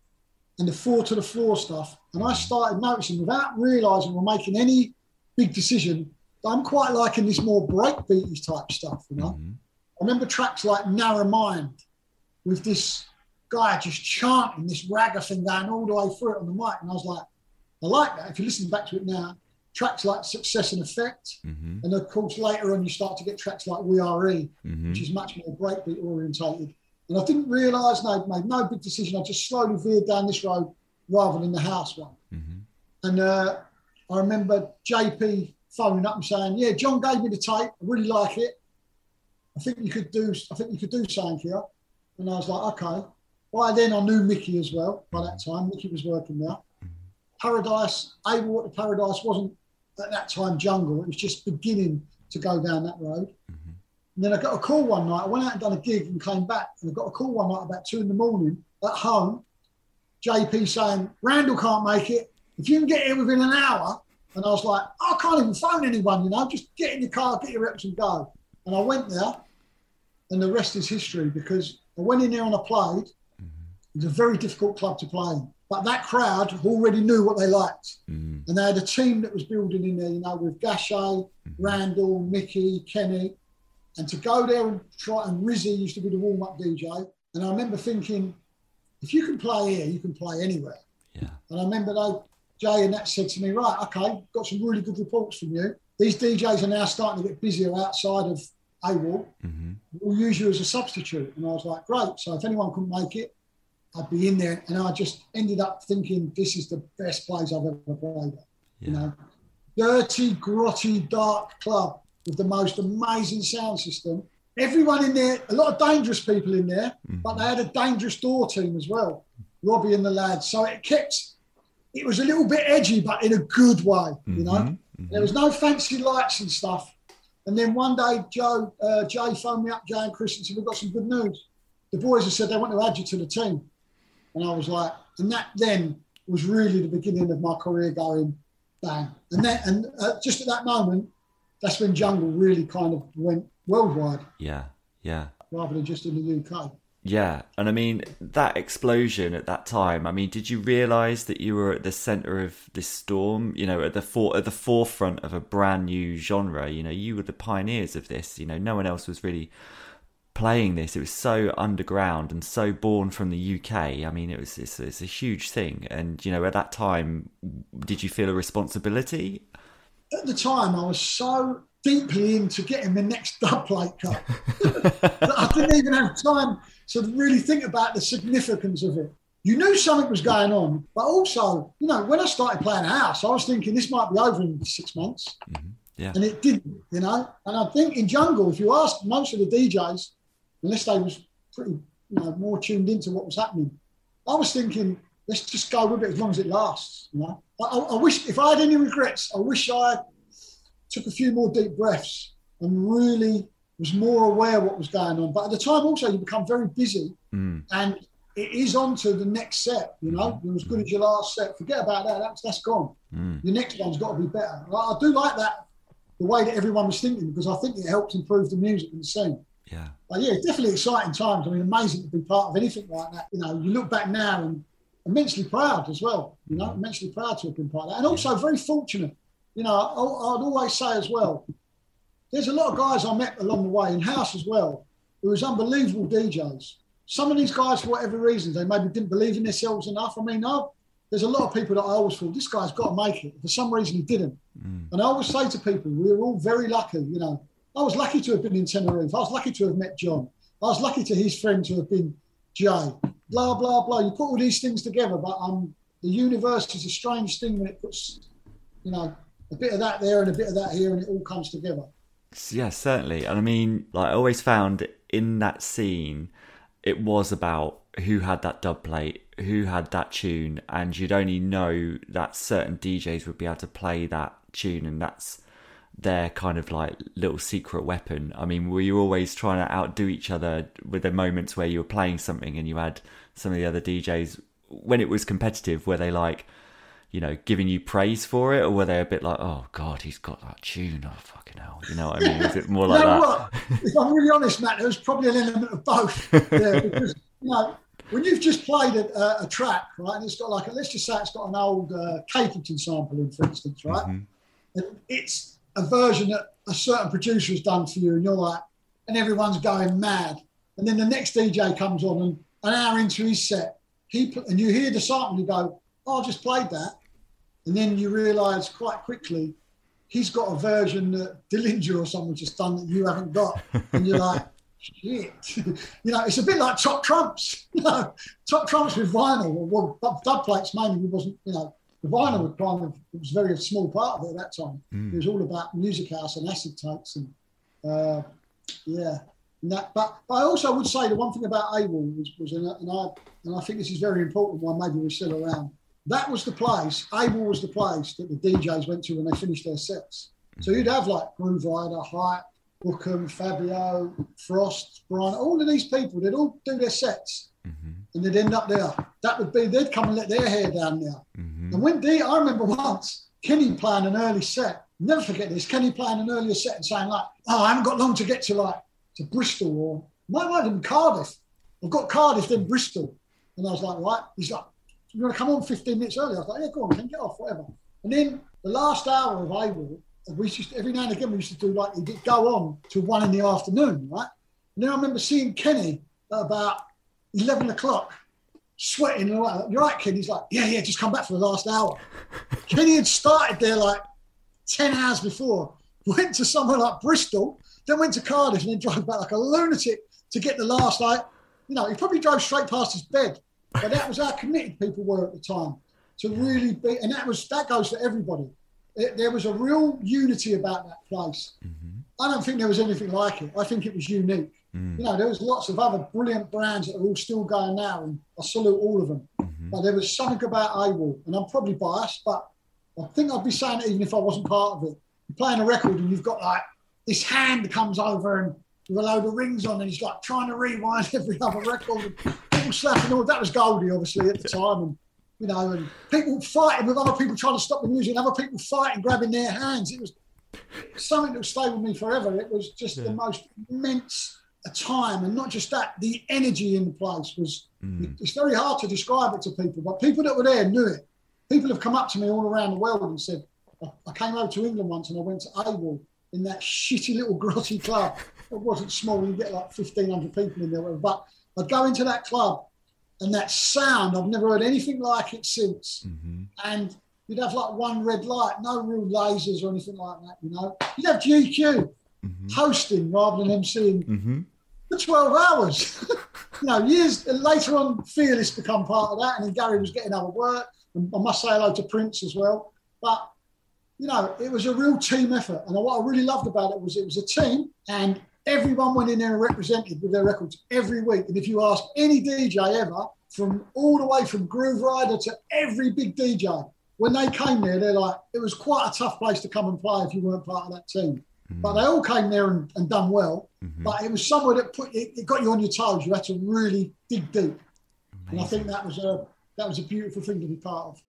and the four to the floor stuff. And I started noticing, without realising or making any big decision, that I'm quite liking this more breakbeaty type stuff, you know. Mm-hmm. I remember tracks like Narrow Mind with this guy just chanting this ragga thing going all the way through it on the mic. And I was like, I like that. If you're listening back to it now, tracks like Success and Effect. Mm-hmm. And of course, later on, you start to get tracks like We Are E, mm-hmm. which is much more breakbeat orientated. And I didn't realise, no, made no big decision. I just slowly veered down this road rather than the house one. Mm-hmm. And uh, I remember J P phoning up and saying, yeah, John gave me the tape. I really like it. I think you could do, I think you could do something here. And I was like, okay. By then, I knew Mickey as well. By that time, Mickey was working there. Paradise, Able at Paradise wasn't at that time jungle. It was just beginning to go down that road. Mm-hmm. And then I got a call one night. I went out and done a gig and came back. And I got a call one night about two in the morning at home. J P saying, Randall can't make it. If you can get here within an hour. And I was like, I can't even phone anyone, you know. Just get in your car, get your reps and go. And I went there. And the rest is history, because I went in there and I played. Mm-hmm. It was a very difficult club to play in. But that crowd already knew what they liked. Mm. And they had a team that was building in there, you know, with Gachet, mm-hmm. Randall, Mickey, Kenny. And to go there and try, and Rizzy used to be the warm-up D J. And I remember thinking, if you can play here, you can play anywhere. Yeah. And I remember they, Jay and that said to me, right, okay, got some really good reports from you. These D Js are now starting to get busier outside of AWOL. Mm-hmm. We'll use you as a substitute. And I was like, great. So if anyone couldn't make it, I'd be in there. And I just ended up thinking, this is the best place I've ever played at. Yeah. You know, dirty, grotty, dark club with the most amazing sound system. Everyone in there, a lot of dangerous people in there, mm-hmm. but they had a dangerous door team as well, Robbie and the lads. So it kept, it was a little bit edgy, but in a good way, mm-hmm. you know. Mm-hmm. There was no fancy lights and stuff. And then one day, Joe, uh, Jay phoned me up, Jay and Chris, and said, we've got some good news. The boys have said they want to add you to the team. And I was like, and that then was really the beginning of my career going bang. And then, and uh, just at that moment, that's when Jungle really kind of went worldwide. Yeah, yeah. Rather than just in the U K. Yeah, and I mean, that explosion at that time, I mean, did you realise that you were at the centre of this storm, you know, at the for- at the forefront of a brand new genre? You know, you were the pioneers of this, you know, no one else was really playing this. It was so underground and so born from the U K. I mean, it was it's, it's a huge thing. And, you know, at that time, did you feel a responsibility? At the time, I was so deeply into getting the next dub plate cut that I didn't even have time to really think about the significance of it. You knew something was going on, but also, you know, when I started playing house, I was thinking this might be over in six months. Mm-hmm. Yeah. And it didn't, you know. And I think in Jungle, if you ask most of the D Js, unless they was pretty, you know, more tuned into what was happening, I was thinking, let's just go with it as long as it lasts, you know. I, I wish, if I had any regrets, I wish I took a few more deep breaths and really was more aware of what was going on. But at the time also, you become very busy mm. and it is on to the next set, you know. Mm. You're as good as your last set. Forget about that, that's, that's gone. Mm. Your next one's got to be better. I, I do like that, the way that everyone was thinking, because I think it helped improve the music and the scene. Yeah. But yeah, definitely exciting times. I mean, amazing to be part of anything like that. You know, you look back now and immensely proud as well, you know, mm. immensely proud to have been part of that. And also very fortunate. You know, I, I'd always say as well, there's a lot of guys I met along the way in house as well, who was unbelievable D Js. Some of these guys, for whatever reasons, they maybe didn't believe in themselves enough. I mean, I've, there's a lot of people that I always thought, this guy's got to make it. For some reason, he didn't. Mm. And I always say to people, we were all very lucky. You know, I was lucky to have been in Tenerife. I was lucky to have met John. I was lucky to his friend to have been Jay. Blah, blah, blah. You put all these things together, but um, the universe is a strange thing when it puts, you know, a bit of that there and a bit of that here, and it all comes together. Yeah, certainly. And I mean, like I always found in that scene, it was about who had that dub plate, who had that tune, and you'd only know that certain D Js would be able to play that tune, and that's their kind of like little secret weapon. I mean, were you always trying to outdo each other with the moments where you were playing something and you had some of the other D Js, when it was competitive, were they like, you know, giving you praise for it, or were they a bit like, oh God, he's got that tune, oh fucking hell, you know what I mean? Was it more like you know that? What? If I'm really honest, Matt, there was probably an element of both there, because, you know, when you've just played a, a track, right, and it's got like, a, let's just say it's got an old uh, Capleton sample in, for instance, right? Mm-hmm. And it's a version that a certain producer has done for you, and you're like, and everyone's going mad. And then the next D J comes on, and an hour into his set, he and you hear the sample, and you go, oh, I just played that. And then you realise quite quickly he's got a version that Dillinger or someone just done that you haven't got. And you're like, shit. You know, it's a bit like Top Trumps. You know, Top Trumps with vinyl, or well, dub plates mainly, it wasn't, you know, the vinyl was kind of, it was a very small part of it at that time. Mm. It was all about music house and acid tapes and, uh, yeah. And that, but, but I also would say the one thing about AWOL was, was and, I, and I think this is very important why maybe we're still around. That was the place, AWOL was the place that the D Js went to when they finished their sets. So you'd have like Grooverider, Hype, Bookham, Fabio, Frost, Brian, all of these people, they'd all do their sets mm-hmm. and they'd end up there. That would be, they'd come and let their hair down there. Mm-hmm. And when D, I remember once, Kenny playing an early set, never forget this, Kenny playing an earlier set and saying like, oh, I haven't got long to get to like, to Bristol, or might might have been Cardiff. I've got Cardiff, then Bristol. And I was like, right, he's like, you want to come on fifteen minutes early? I was like, yeah, go on, can get off, whatever. And then the last hour of AWOL, we used to, every now and again we used to do like, it'd go on to one in the afternoon, right? And then I remember seeing Kenny at about eleven o'clock, sweating. And like, you're right, Kenny? He's like, yeah, yeah, just come back for the last hour. Kenny had started there like ten hours before, went to somewhere like Bristol, then went to Cardiff, and then drove back like a lunatic to get the last, like, you know, he probably drove straight past his bed. But that was how committed people were at the time to really be, and that was that goes for everybody. It, there was a real unity about that place. Mm-hmm. I don't think there was anything like it. I think it was unique. Mm. You know, there was lots of other brilliant brands that are all still going now, and I salute all of them. Mm-hmm. But there was something about AWOL, and I'm probably biased, but I think I'd be saying it even if I wasn't part of it. You're playing a record and you've got like this hand that comes over and with a load of rings on, and he's like trying to rewind every other record. And people slapping all that was Goldie, obviously, at the time, and you know, and people fighting with other people trying to stop the music, and other people fighting, grabbing their hands. It was something that will stay with me forever. It was just yeah. the most immense time, and not just that, the energy in the place was. Mm. It's very hard to describe it to people, but people that were there knew it. People have come up to me all around the world and said, I came over to England once and I went to AWOL in that shitty little grotty club. It wasn't small, you get like fifteen hundred people in there, but I'd go into that club and that sound, I've never heard anything like it since. Mm-hmm. And you'd have like one red light, no real lasers or anything like that, you know. You'd have G Q mm-hmm. hosting rather than emceeing mm-hmm. for twelve hours. You know, years later on, Fearless become part of that, and then Gary was getting other work. And I must say hello to Prince as well. But you know, it was a real team effort. And what I really loved about it was it was a team, and everyone went in there and represented with their records every week. And if you ask any D J ever, from all the way from Grooverider to every big D J, when they came there, they're like, it was quite a tough place to come and play if you weren't part of that team. Mm-hmm. But they all came there and, and done well. Mm-hmm. But it was somewhere that put it, it got you on your toes. You had to really dig deep. Amazing. And I think that was a that was a beautiful thing to be part of.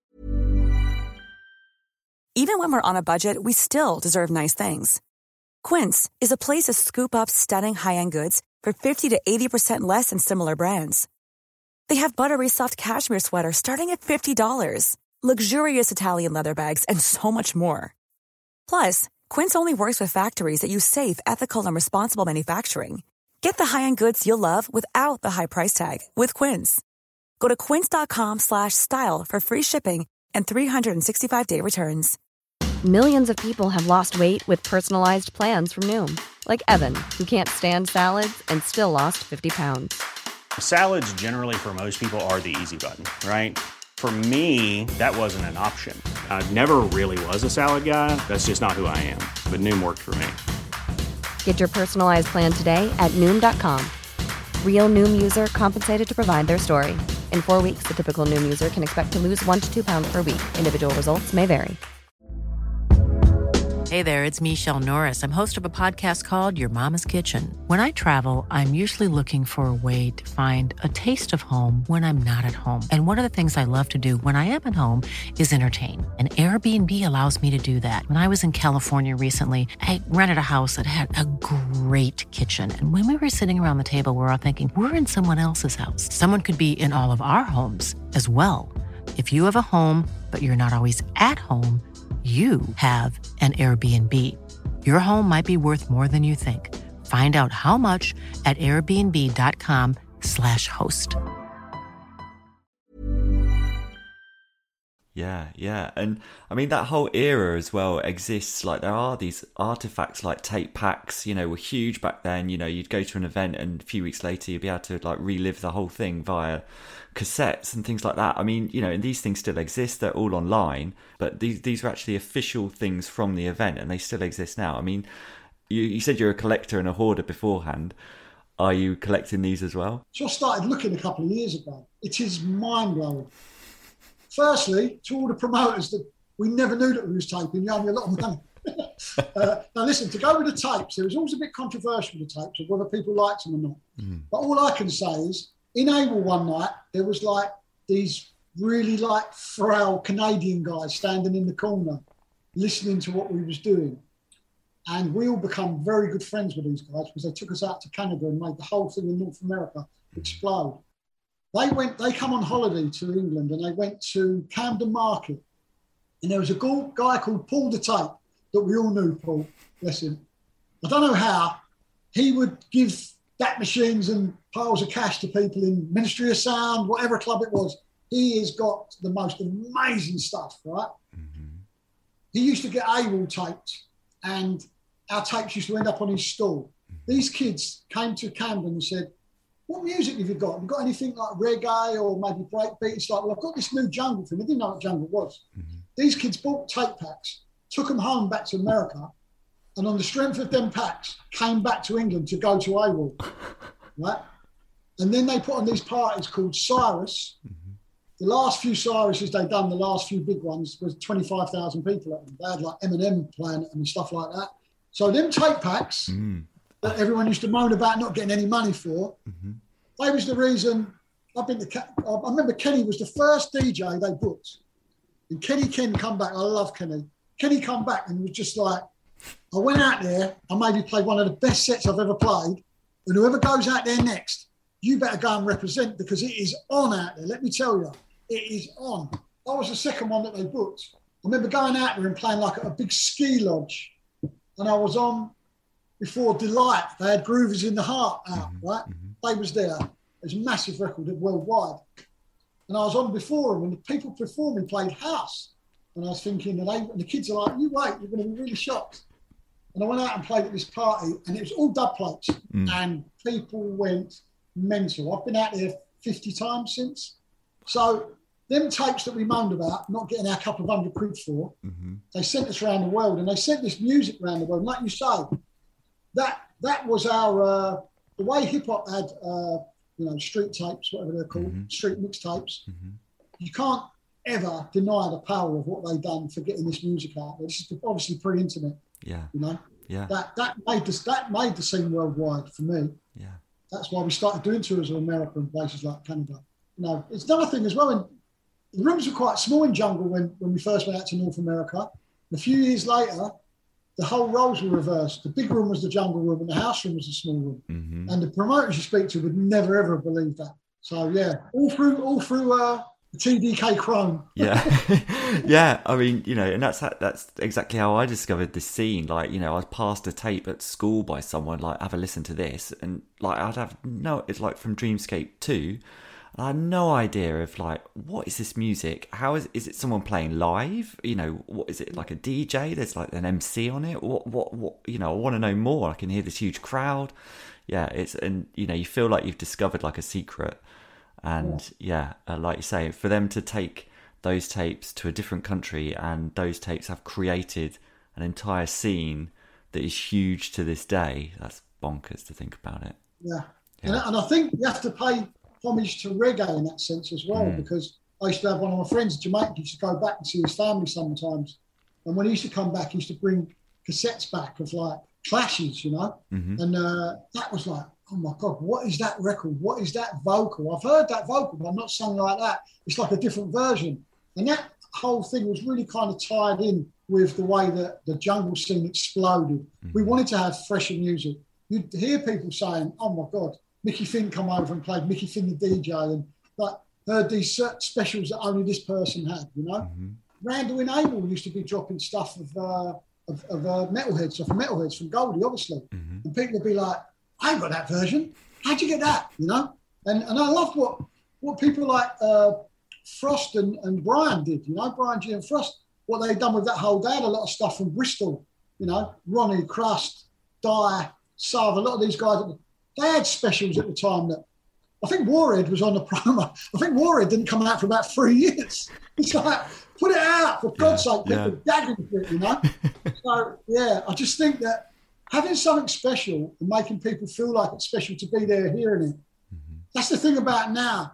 Even when we're on a budget, we still deserve nice things. Quince is a place to scoop up stunning high-end goods for fifty to eighty percent less than similar brands. They have buttery soft cashmere sweaters starting at fifty dollars, luxurious Italian leather bags, and so much more. Plus, Quince only works with factories that use safe, ethical, and responsible manufacturing. Get the high-end goods you'll love without the high price tag with Quince. Go to quince.com slash style for free shipping and three sixty-five day returns. Millions of people have lost weight with personalized plans from Noom. Like Evan, who can't stand salads and still lost fifty pounds. Salads generally for most people are the easy button, right? For me, that wasn't an option. I never really was a salad guy. That's just not who I am. But Noom worked for me. Get your personalized plan today at Noom dot com. Real Noom user compensated to provide their story. In four weeks, the typical Noom user can expect to lose one to two pounds per week. Individual results may vary. Hey there, it's Michelle Norris. I'm host of a podcast called Your Mama's Kitchen. When I travel, I'm usually looking for a way to find a taste of home when I'm not at home. And one of the things I love to do when I am at home is entertain. And Airbnb allows me to do that. When I was in California recently, I rented a house that had a great kitchen. And when we were sitting around the table, we were all thinking, we're in someone else's house. Someone could be in all of our homes as well. If you have a home, but you're not always at home, you have an Airbnb. Your home might be worth more than you think. Find out how much at airbnb.com slash host. Yeah, yeah. And I mean, that whole era as well exists. Like, there are these artifacts like tape packs, you know, were huge back then. You know, you'd go to an event and a few weeks later you'd be able to like relive the whole thing via cassettes and things like that. I mean, you know, and these things still exist. They're all online, but these these are actually official things from the event, and they still exist now. I mean, you, you said you're a collector and a hoarder beforehand. Are you collecting these as well? So I started looking a couple of years ago. It is mind-blowing. Firstly, to all the promoters that we never knew that we was taping, you owe me a lot of money. uh, now listen, to go with the tapes, there was always a bit controversial with the tapes of whether people liked them or not. Mm. But all I can say is, in Able one night, there was like these really like frail Canadian guys standing in the corner, listening to what we was doing. And we all become very good friends with these guys because they took us out to Canada and made the whole thing in North America explode. They went, they come on holiday to England and they went to Camden Market. And there was a guy called Paul the Tape that we all knew, Paul, bless him. I don't know how. He would give D A T machines and piles of cash to people in Ministry of Sound, whatever club it was. He has got the most amazing stuff, right? Mm-hmm. He used to get Able taped and our tapes used to end up on his stall. Mm-hmm. These kids came to Camden and said, what music have you got? Have you got anything like reggae or maybe breakbeat? It's like, well, I've got this new jungle thing. I didn't know what jungle was. Mm-hmm. These kids bought tape packs, took them home back to America, and on the strength of them packs, came back to England to go to Able, right? And then they put on these parties called Cyrus. Mm-hmm. The last few Cyruses they done, the last few big ones, was twenty-five thousand people at them. They had like Eminem playing and stuff like that. So them tape packs mm. that everyone used to moan about not getting any money for, mm-hmm. they was the reason. I've been to, I remember Kenny was the first D J they booked. And Kenny Ken come back, I love Kenny. Kenny come back and was just like, I went out there, I maybe played one of the best sets I've ever played, and whoever goes out there next, you better go and represent because it is on out there. Let me tell you, it is on. I was the second one that they booked. I remember going out there and playing like at a big ski lodge, and I was on before Delight. They had Groovers in the Heart out, mm-hmm, right? Mm-hmm. They was there. It was a massive record worldwide. And I was on before them, and the people performing played house. And I was thinking, and, they, and the kids are like, you wait, you're going to be really shocked. And I went out and played at this party, and it was all dub plates, mm. and people went mental. I've been out there fifty times since. So them tapes that we moaned about, not getting our couple of hundred quid for, mm-hmm. they sent us around the world, and they sent this music around the world. And like you say, that that was our, uh, the way hip-hop had, uh, you know, street tapes, whatever they're called, mm-hmm. street mixtapes. Mm-hmm. You can't ever deny the power of what they've done for getting this music out there. This is obviously pre-internet. Yeah. You know? Yeah. That that made this that made the scene worldwide for me. Yeah. That's why we started doing tours of America and places like Canada. You know, it's another thing as well. And the rooms were quite small in Jungle when, when we first went out to North America. A few years later, the whole roles were reversed. The big room was the Jungle room and the house room was the small room. Mm-hmm. And the promoters you speak to would never ever believe that. So yeah, all through all through uh, the T D K Chrome. Yeah, yeah. I mean, you know, and that's that's exactly how I discovered this scene. Like, you know, I passed a tape at school by someone, like, have a listen to this, and like I'd have no. It's like from Dreamscape two. And I had no idea of like, what is this music? How is is it someone playing live? You know, what is it, like a D J? There's like an M C on it. What what what? You know, I want to know more. I can hear this huge crowd. Yeah, it's and you know, you feel like you've discovered like a secret. And yeah, yeah uh, like you say, for them to take those tapes to a different country, and those tapes have created an entire scene that is huge to this day. That's bonkers to think about it. Yeah, yeah. And, and I think you have to pay homage to reggae in that sense as well, mm. because I used to have one of my friends in Jamaica. He used to go back and see his family sometimes, and when he used to come back, he used to bring cassettes back of like clashes, you know, mm-hmm. and uh, that was like, oh my God, what is that record? What is that vocal? I've heard that vocal, but I'm not sung like that. It's like a different version. And that whole thing was really kind of tied in with the way that the jungle scene exploded. Mm-hmm. We wanted to have fresher music. You'd hear people saying, oh my God, Mickey Finn come over and played Mickey Finn the D J, and like heard these specials that only this person had, you know? Mm-hmm. Randall in Abel used to be dropping stuff of uh, of, of uh, Metalhead, stuff from Metalheads from Goldie, obviously. Mm-hmm. And people would be like, I ain't got that version. How'd you get that? You know? And and I loved what what people like uh, Frost and, and Brian did, you know, Brian G and Frost, what they'd done with that whole, they had a lot of stuff from Bristol, you know, Ronnie, Crust, Dye, Sav, a lot of these guys, they had specials at the time that, I think Warhead was on the promo. I think Warhead didn't come out for about three years. It's like, put it out, for God's yeah, sake, people yeah. gagging for it, you know? So, yeah, I just think that having something special and making people feel like it's special to be there hearing it, mm-hmm. that's the thing about now,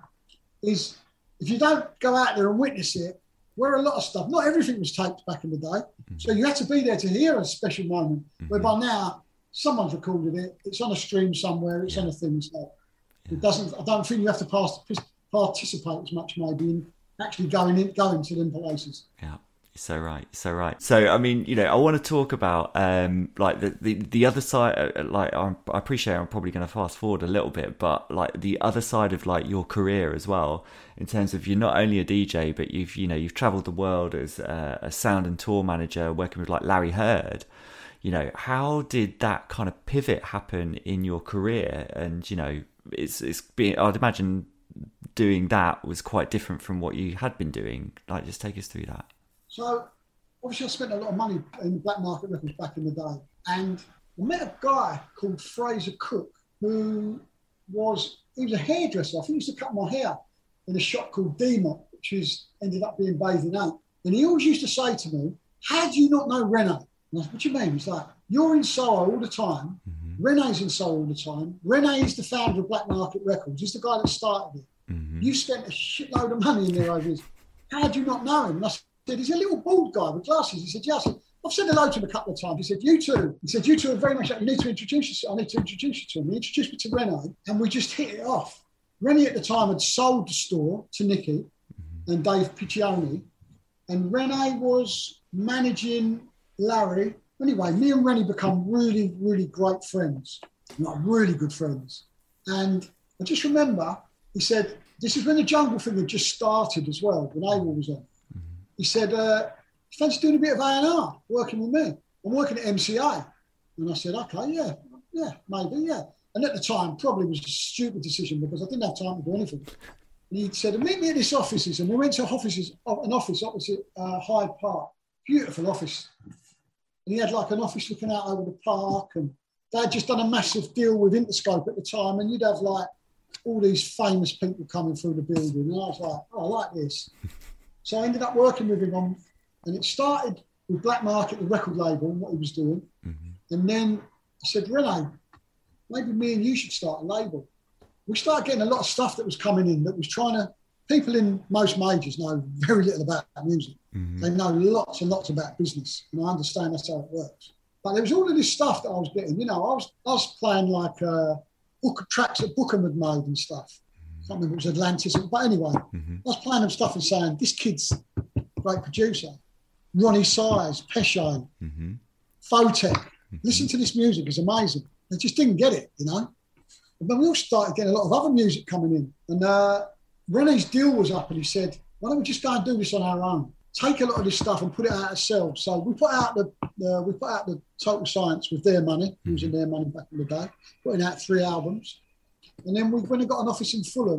is if you don't go out there and witness it, where a lot of stuff, not everything was taped back in the day, mm-hmm. so you had to be there to hear a special moment, mm-hmm. where by now, someone's recorded it, it's on a stream somewhere, it's yeah. on a thing, so it doesn't, I don't think you have to pass, participate as much maybe in actually going in, going to them places. Yeah. So right, so right. So I mean, you know, I want to talk about um, like the, the the other side. Like I'm, I appreciate I'm probably going to fast forward a little bit, but like the other side of like your career as well, in terms of you're not only a D J, but you've you know you've travelled the world as a, a sound and tour manager, working with like Larry Heard. You know, how did that kind of pivot happen in your career? And you know, it's it's being, I'd imagine doing that was quite different from what you had been doing. Like, just take us through that. So, obviously, I spent a lot of money in the black market records back in the day. And I met a guy called Fraser Cook, who was, he was a hairdresser. I think he used to cut my hair in a shop called D-Mop, which is, ended up being Bathing Ape. And he always used to say to me, how do you not know Rene? And I said, what do you mean? He's like, you're in Soho all the time. Mm-hmm. Rene's in Soho all the time. Rene is the founder of Black Market Records. He's the guy that started it. Mm-hmm. You spent a shitload of money in there over years. How do you not know him? And I said, he's a little bald guy with glasses. He said, yeah. I said, I've said hello to him a couple of times. He said, you two. He said, you two are very much like, you need to introduce you. I need to introduce you to him. He introduced me to Rene, and we just hit it off. Rene at the time had sold the store to Nicky mm-hmm. and Dave Piccioni, and Rene was managing Larry. Anyway, me and Rene become really, really great friends, like really good friends. And I just remember, he said, this is when the jungle thing had just started as well, when Abel was on. He said, uh, fancy doing a bit of A and R, working with me. I'm working at M C A. And I said, okay, yeah, yeah, maybe, yeah. And at the time, probably was a stupid decision because I didn't have time to do anything. And he said, meet me at this offices. And we went to offices, an office opposite uh, Hyde Park. Beautiful office. And he had like an office looking out over the park. And they had just done a massive deal with Interscope at the time. And you'd have like all these famous people coming through the building. And I was like, oh, I like this. So I ended up working with him on, and it started with Black Market, the record label, and what he was doing. Mm-hmm. And then I said, Rene, maybe me and you should start a label. We started getting a lot of stuff that was coming in that was trying to, people in most majors know very little about music. Mm-hmm. They know lots and lots about business, and I understand that's how it works. But there was all of this stuff that I was getting, you know, I was I was playing like uh, book tracks that Bookham had made and stuff. I can't remember if it was Atlantis, but anyway, mm-hmm. I was playing them stuff and saying, this kid's a great producer. Ronnie Size, Peshain, mm-hmm. Photek. Mm-hmm. Listen to this music, it's amazing. They just didn't get it, you know. And then we all started getting a lot of other music coming in. And uh, Rene's deal was up and he said, why don't we just go and do this on our own? Take a lot of this stuff and put it out ourselves. So we put out the uh, we put out the Total Science with their money, mm-hmm. using their money back in the day, putting out three albums. And then we went and got an office in Fulham,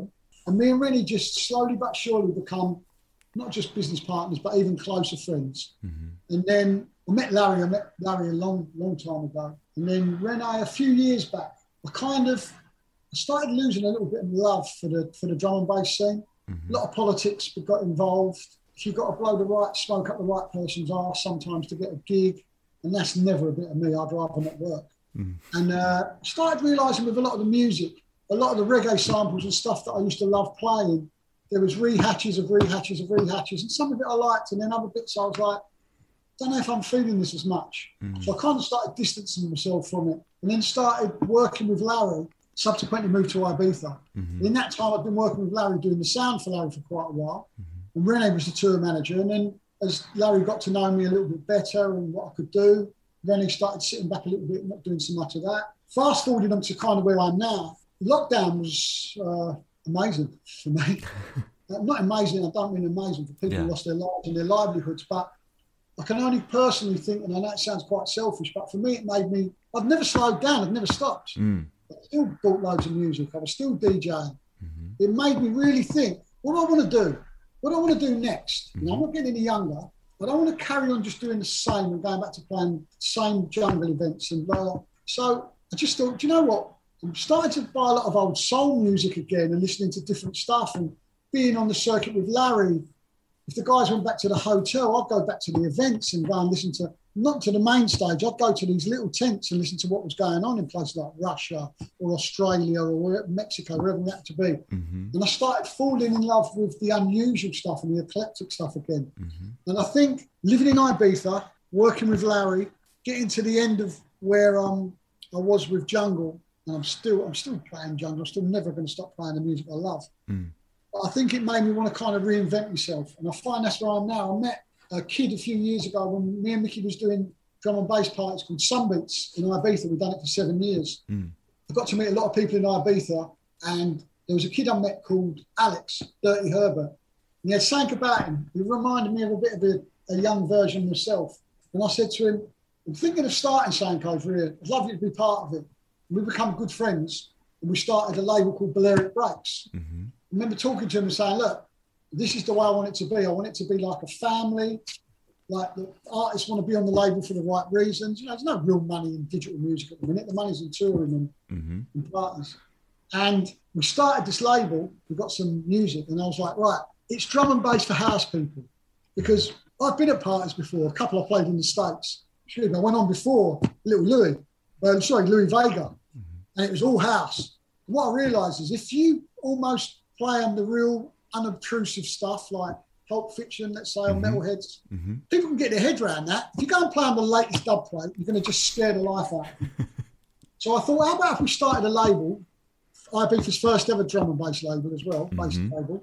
And me and Rennie just slowly but surely become not just business partners, but even closer friends. Mm-hmm. And then I met Larry, I met Larry a long, long time ago. And then Rennie, a few years back, I kind of I started losing a little bit of love for the for the drum and bass scene. Mm-hmm. A lot of politics got involved. If you've got to blow the right smoke up the right person's arse sometimes to get a gig, and that's never a bit of me. I'd rather not work. Mm. And uh, started realising with a lot of the music, a lot of the reggae samples and stuff that I used to love playing, there was rehatches of rehatches of rehatches, and some of it I liked, and then other bits I was like, don't know if I'm feeling this as much. Mm. So I kind of started distancing myself from it, and then started working with Larry, subsequently moved to Ibiza. Mm-hmm. In that time, I'd been working with Larry, doing the sound for Larry for quite a while. Mm-hmm. And Rennie was the tour manager. And then as Larry got to know me a little bit better and what I could do, Rennie started sitting back a little bit, not doing so much of that. Fast forwarding on to kind of where I'm now, lockdown was uh, amazing for me. uh, not amazing, I don't mean amazing for people yeah. who lost their lives and their livelihoods, but I can only personally think, and I know it sounds quite selfish, but for me it made me, I've never slowed down, I've never stopped. Mm. I still bought loads of music, I was still DJing. Mm-hmm. It made me really think, what do I want to do? What do I want to do next? Mm-hmm. You know, I'm not getting any younger. I don't want to carry on just doing the same and going back to playing the same jungle events and blah, blah. So I just thought, do you know what? I'm starting to buy a lot of old soul music again and listening to different stuff and being on the circuit with Larry. If the guys went back to the hotel, I'd go back to the events and go and listen to, not to the main stage, I'd go to these little tents and listen to what was going on in places like Russia or Australia or Mexico, wherever it had to be. Mm-hmm. And I started falling in love with the unusual stuff and the eclectic stuff again. Mm-hmm. And I think living in Ibiza, working with Larry, getting to the end of where um, I was with Jungle, and I'm still I'm still playing Jungle, I'm still never going to stop playing the music I love. Mm. But I think it made me want to kind of reinvent myself. And I find that's where I am now. I met a kid a few years ago when me and Mickey was doing drum and bass parties called Sunbeats in Ibiza. We've done it for seven years. Mm. I got to meet a lot of people in Ibiza, and there was a kid I met called Alex, Dirty Herbert. And he had something about him. He reminded me of a bit of a, a young version of myself. And I said to him, I'm thinking of starting something over here. I'd love you to be part of it. And we become good friends, and we started a label called Balearic Breaks. Mm-hmm. I remember talking to him and saying, look, this is the way I want it to be. I want it to be like a family, like the artists want to be on the label for the right reasons. You know, there's no real money in digital music at the minute. The money's in touring and, mm-hmm. and partners. And we started this label, we got some music, and I was like, right, it's drum and bass for house people. Because I've been at parties before, a couple I played in the States. Excuse me, I went on before, Little Louis, well, sorry, Louis Vega, mm-hmm. and it was all house. And what I realised is if you almost play on the real unobtrusive stuff like Pulp Fiction, let's say, mm-hmm. or Metalheads, mm-hmm. people can get their head around that. If you go and play on the latest dub plate, you're going to just scare the life out of you. So I thought, how about if we started a label, Ibiza's first ever drum and bass label as well, mm-hmm. bass label,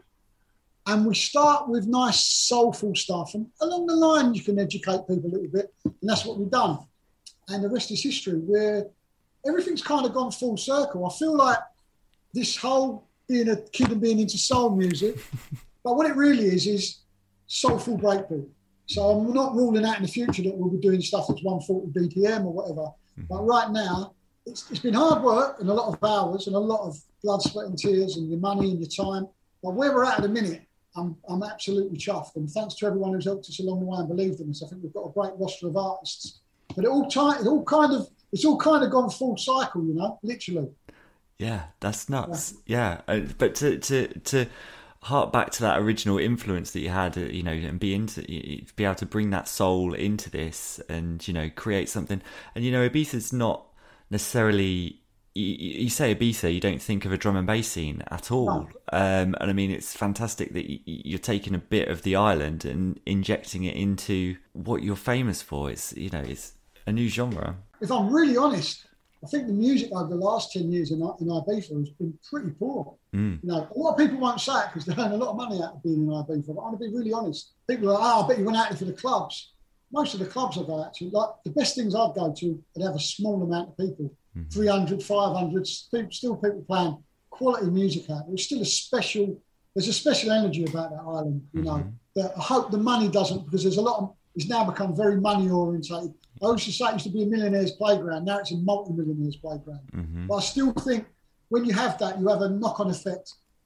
and we start with nice soulful stuff, and along the line you can educate people a little bit, and that's what we've done. And the rest is history, where everything's kind of gone full circle. I feel like this whole being a kid and being into soul music, but what it really is is soulful breakbeat. So I'm not ruling out in the future that we'll be doing stuff that's one forty B P M or whatever. Mm-hmm. But right now, it's, it's been hard work and a lot of hours and a lot of blood, sweat and tears and your money and your time. But where we're at at the minute, I'm, I'm absolutely chuffed. And thanks to everyone who's helped us along the way and believed in us. I think we've got a great roster of artists. But it all, t- it all kind of, it's all kind of gone full cycle, you know, literally. Yeah, that's nuts. Yeah, yeah. Uh, but to to to hark back to that original influence that you had, uh, you know, and be into, be able to bring that soul into this, and you know, create something. And you know, Ibiza's not necessarily. You, you say Ibiza, you don't think of a drum and bass scene at all. No. Um, and I mean, it's fantastic that you're taking a bit of the island and injecting it into what you're famous for. It's, you know, it's a new genre. If I'm really honest, I think the music over the last ten years in, in Ibiza has been pretty poor. Mm. You know, a lot of people won't say it because they earn a lot of money out of being in Ibiza, but I'm going to be really honest. People are like, oh, I bet you went out there for the clubs. Most of the clubs I go out to, like the best things I'd go to, would have a small amount of people, mm-hmm. three hundred, five hundred, still, still people playing quality music out there. There's still a special, there's a special energy about that island, you know, mm-hmm. that I hope the money doesn't, because there's a lot of, it's now become very money orientated. I used to say it used to be a millionaire's playground. Now it's a multi-millionaire's playground. Mm-hmm. But I still think when you have that, you have a knock-on effect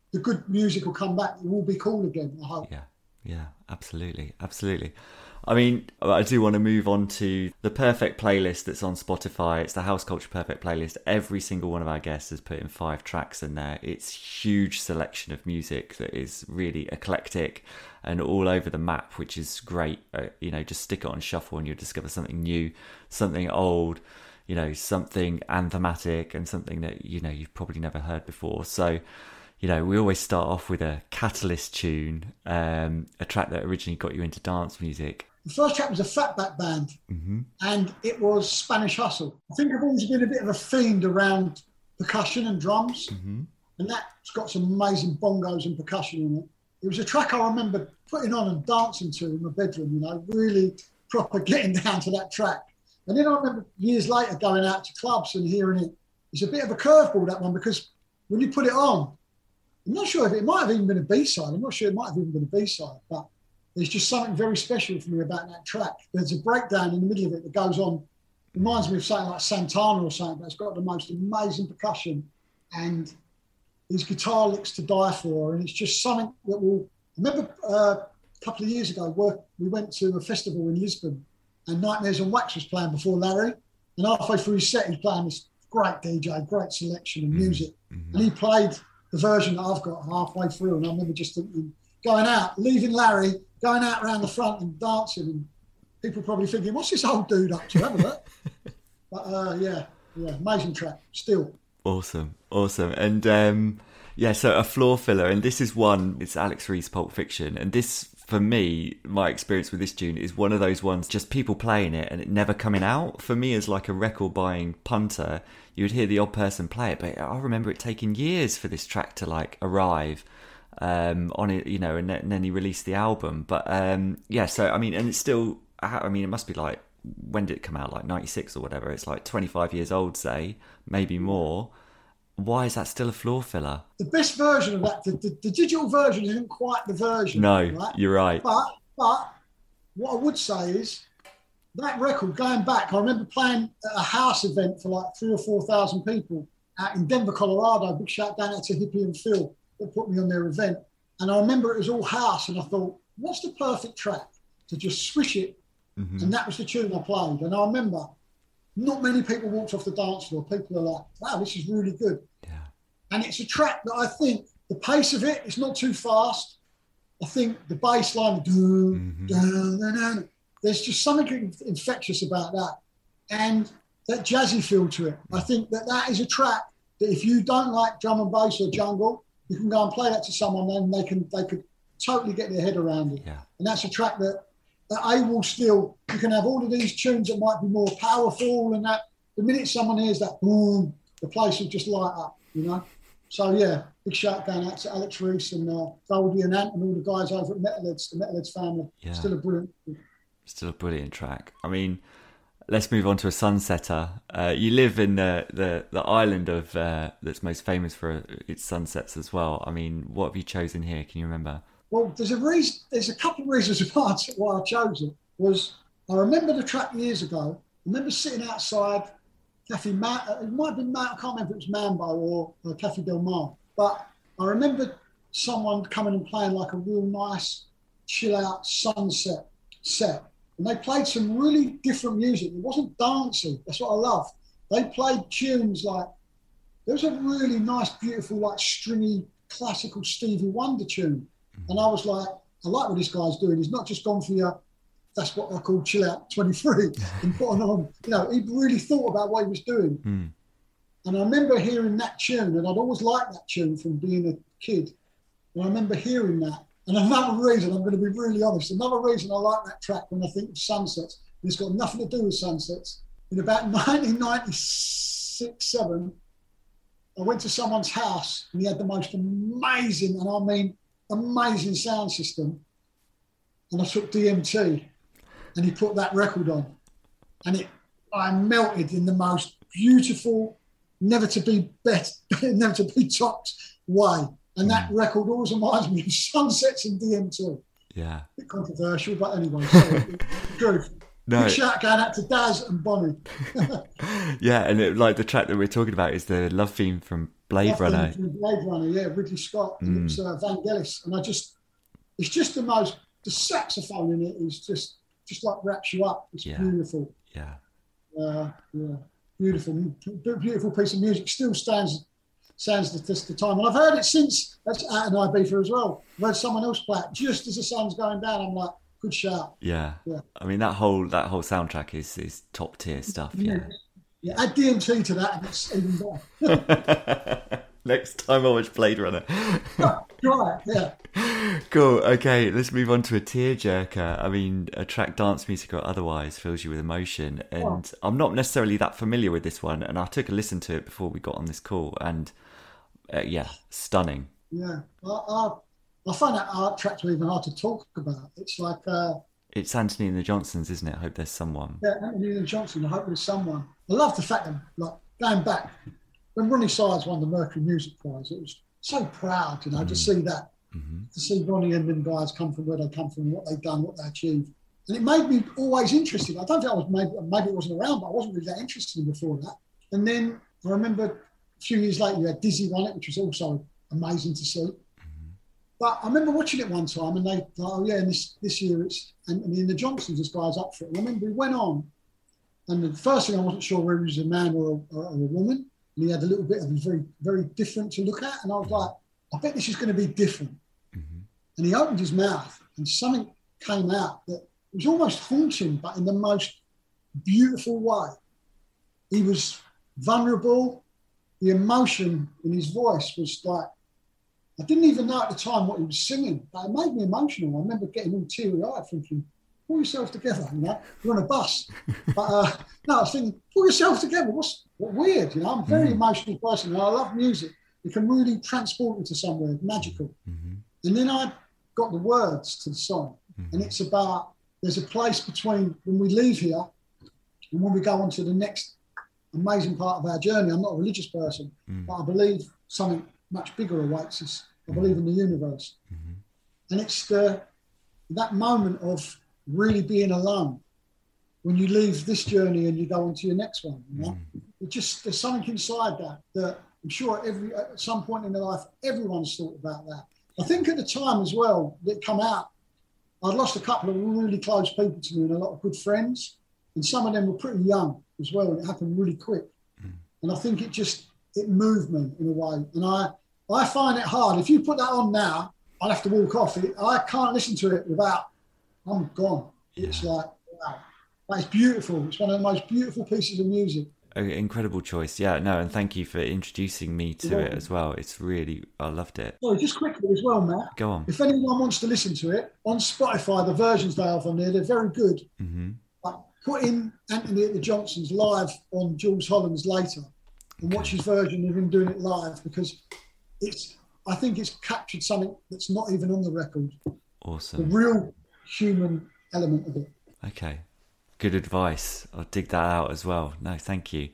the good music will come back. It will be cool again, I hope. Yeah, yeah, absolutely, absolutely. I mean, I do want to move on to the perfect playlist that's on Spotify. It's the House Culture Perfect playlist. Every single one of our guests has put in five tracks in there. It's a huge selection of music that is really eclectic and all over the map, which is great. Uh, you know, just stick it on shuffle and you'll discover something new, something old, you know, something anthematic and something that, you know, you've probably never heard before. So, you know, we always start off with a Catalyst tune, um, a track that originally got you into dance music. The first track was a Fatback Band, mm-hmm. and it was Spanish Hustle. I think I've always been a bit of a fiend around percussion and drums, mm-hmm. and that's got some amazing bongos and percussion in it. It was a track I remember putting on and dancing to in my bedroom, you know, really proper getting down to that track. And then I remember years later going out to clubs and hearing it. It's a bit of a curveball, that one, because when you put it on, I'm not sure if it, it might have even been a B-side. I'm not sure it might have even been a B-side, but there's just something very special for me about that track. There's a breakdown in the middle of it that goes on. It reminds me of something like Santana or something, but it's got the most amazing percussion and these guitar licks to die for. And it's just something that will... I remember uh, a couple of years ago, work, we went to a festival in Lisbon and Nightmares on Wax was playing before Larry. And halfway through his set, he's playing this great D J, great selection of music. Mm-hmm. And he played the version that I've got halfway through. And I remember just thinking, going out, leaving Larry, going out around the front and dancing, and people probably thinking, what's this old dude up to? Have a look. But uh, yeah, yeah, amazing track, still. Awesome, awesome. And um, yeah, so a floor filler, and this is one, it's Alex Reese Pulp Fiction, and this, for me, my experience with this tune is one of those ones, just people playing it and it never coming out. For me, as like a record buying punter, you would hear the odd person play it, but I remember it taking years for this track to like arrive. Um, on it, you know, and then, and then he released the album. But um, yeah, so I mean, and it's still, I mean, it must be like, when did it come out? Like ninety-six or whatever. It's like twenty-five years old, say, maybe more. Why is that still a floor filler? The best version of that, the, the, the digital version isn't quite the version. No, right? You're right. But, but what I would say is that record, going back, I remember playing at a house event for like three or four thousand people out in Denver, Colorado. Big shout down out to Hippie and Phil. That put me on their event. And I remember it was all house, and I thought, what's the perfect track to just swish it? Mm-hmm. And that was the tune I played. And I remember not many people walked off the dance floor. People are like, wow, this is really good. Yeah. And it's a track that I think the pace of it is not too fast. I think the bass line, mm-hmm. dun, dun, dun, there's just something infectious about that. And that jazzy feel to it. I think that that is a track that if you don't like drum and bass or jungle, you can go and play that to someone and they can they could totally get their head around it. Yeah. And that's a track that, that A will still, you can have all of these tunes that might be more powerful and that. The minute someone hears that boom, the place will just light up, you know? So yeah, big shout going out to Alex Reese and uh, Goldie and Ant and all the guys over at Metalheads, the Metalheads family. Yeah. Still a brilliant. Still a brilliant track. I mean, let's move on to a sunsetter. Uh, you live in the, the, the island of uh, that's most famous for its sunsets as well. I mean, what have you chosen here? Can you remember? Well, there's a reason. There's a couple of reasons why I, why I chose it. Was I remember the track years ago. I remember sitting outside Cafe Ma- It might have been Ma- I can't remember if it was Mambo or, or Cafe Del Mar. But I remember someone coming and playing like a real nice, chill out sunset set. And they played some really different music. It wasn't dancey. That's what I love. They played tunes like, there was a really nice, beautiful, like stringy, classical Stevie Wonder tune. Mm-hmm. And I was like, I like what this guy's doing. He's not just gone for your, that's what I call chill out twenty-three and put on, on, you know, he really thought about what he was doing. Mm. And I remember hearing that tune, and I'd always liked that tune from being a kid. And I remember hearing that. And another reason, I'm going to be really honest, another reason I like that track when I think of sunsets, and it's got nothing to do with sunsets. In about nineteen ninety-six, seven, I went to someone's house and he had the most amazing, and I mean amazing sound system. And I took D M T and he put that record on. And it, I melted in the most beautiful, never to be bet, never to be topped way. And that record always reminds me of sunsets and D M T. Yeah. A bit controversial, but anyway, sorry. Truth. No. Big shout going out to Daz and Bonnie. Yeah, and it, like the track that we're talking about is the love theme from Blade Love Runner. From Blade Runner, yeah, Ridley Scott. And Mm. it's uh, Vangelis. And I just, it's just the most, the saxophone in it is just, just like wraps you up. It's Yeah. beautiful. Yeah. Uh, yeah, beautiful, beautiful piece of music. Still stands stands the test of time, and I've heard it since. That's out in Ibiza as well. I've heard someone else play it just as the sun's going down. I'm like, good shout. Yeah. Yeah. I mean, that whole that whole soundtrack is is top tier stuff. Yeah. Yeah, add D M T to that, and it's even better. Next time I watch Blade Runner. Right, yeah. Cool. Okay, let's move on to a tearjerker. I mean, a track, dance music or otherwise, fills you with emotion. And Oh. I'm not necessarily that familiar with this one. And I took a listen to it before we got on this call. And uh, yeah, stunning. Yeah, I, I, I find that art track even hard to talk about. It's like, uh, It's Anthony and the Johnsons, isn't it? I hope there's someone. yeah, Anthony and Johnson. I hope there's someone. I love the fact that, like, going back when Ronnie Sides won the Mercury Music Prize, it was so proud, you know, to see that, Mm-hmm. to see Ronnie and them guys come from where they come from, what they've done, what they achieved, and it made me always interested. I don't think I was maybe maybe it wasn't around, but I wasn't really that interested in before that. And then I remember a few years later, you had Dizzy won it, which was also amazing to see. But I remember watching it one time, and they, like, oh yeah, and this this year it's Anthony and the Johnsons, this guy's up for it. And I remember we went on, and the first thing I wasn't sure whether he was a man or a, or a woman, and he had a little bit of very very different to look at, and I was like, I bet this is going to be different. Mm-hmm. And he opened his mouth, and something came out that was almost haunting, but in the most beautiful way. He was vulnerable. The emotion in his voice was like, I didn't even know at the time what he was singing, but it made me emotional. I remember getting all teary-eyed thinking, pull yourself together, you know, you're on a bus. But uh, no, I was thinking, pull yourself together. What's what weird, you know, I'm a very Mm. emotional person, and I love music. It can really transport you to somewhere magical. Mm-hmm. And then I got the words to the song, Mm-hmm. and it's about, there's a place between when we leave here and when we go on to the next amazing part of our journey. I'm not a religious person, Mm. but I believe something much bigger awaits us. I believe in the universe. Mm-hmm. And it's the, that moment of really being alone when you leave this journey and you go on to your next one. You know? Mm. It just, there's something inside that that I'm sure every at some point in their life, everyone's thought about that. I think at the time as well that it come out, I'd lost a couple of really close people to me and a lot of good friends, and some of them were pretty young as well, and it happened really quick. Mm. And I think it just, it moved me in a way. And I, I find it hard. If you put that on now, I'd have to walk off it. I can't listen to it without, I'm gone. It's Yeah. like, wow. But it's beautiful. It's one of the most beautiful pieces of music. Oh, incredible choice. Yeah, no, and thank you for introducing me to You're it welcome. as well. It's really, I loved it. Sorry, just quickly as well, Matt. Go on. If anyone wants to listen to it, on Spotify, the versions they have on there, they're very good. Mm-hmm. But put in Anthony at the Johnsons live on Jules Holland's later and watch his version of him doing it live, because it's, I think it's captured something that's not even on the record. The Awesome. real human element of it. Okay. Good advice. I'll dig that out as well. No, thank you.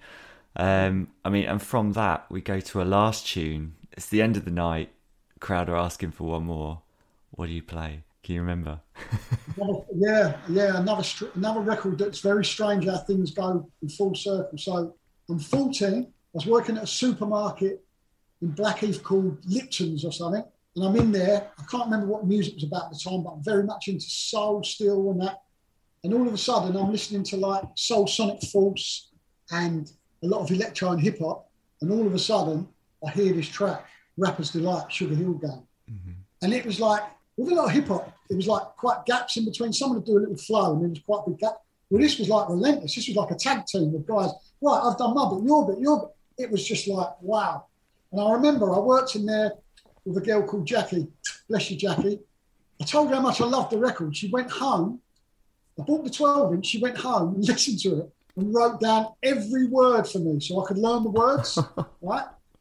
Um, I mean, and from that, we go to a last tune. It's the end of the night. Crowd are asking for one more. What do you play? Can you remember? Another, yeah, yeah, another str- another record that's very strange how things go in full circle. So I'm fourteen. I was working at a supermarket in Blackheath called Lipton's or something, and I'm in there. I can't remember what music was about at the time, but I'm very much into soul still and that. And all of a sudden, I'm listening to like Soul Sonic Force and a lot of electro and hip hop. And all of a sudden, I hear this track, Rapper's Delight, Sugar Hill Gang. Mm-hmm. And it was like, with a lot of hip hop, it was like quite gaps in between. Someone would do a little flow and there was quite a big gap. Well, this was like relentless. This was like a tag team of guys. Right, I've done my bit, your bit, your bit. It was just like, wow. And I remember I worked in there with a girl called Jackie. Bless you, Jackie. I told her how much I loved the record. She went home. I bought the twelve inch. She went home and listened to it and wrote down every word for me so I could learn the words, right?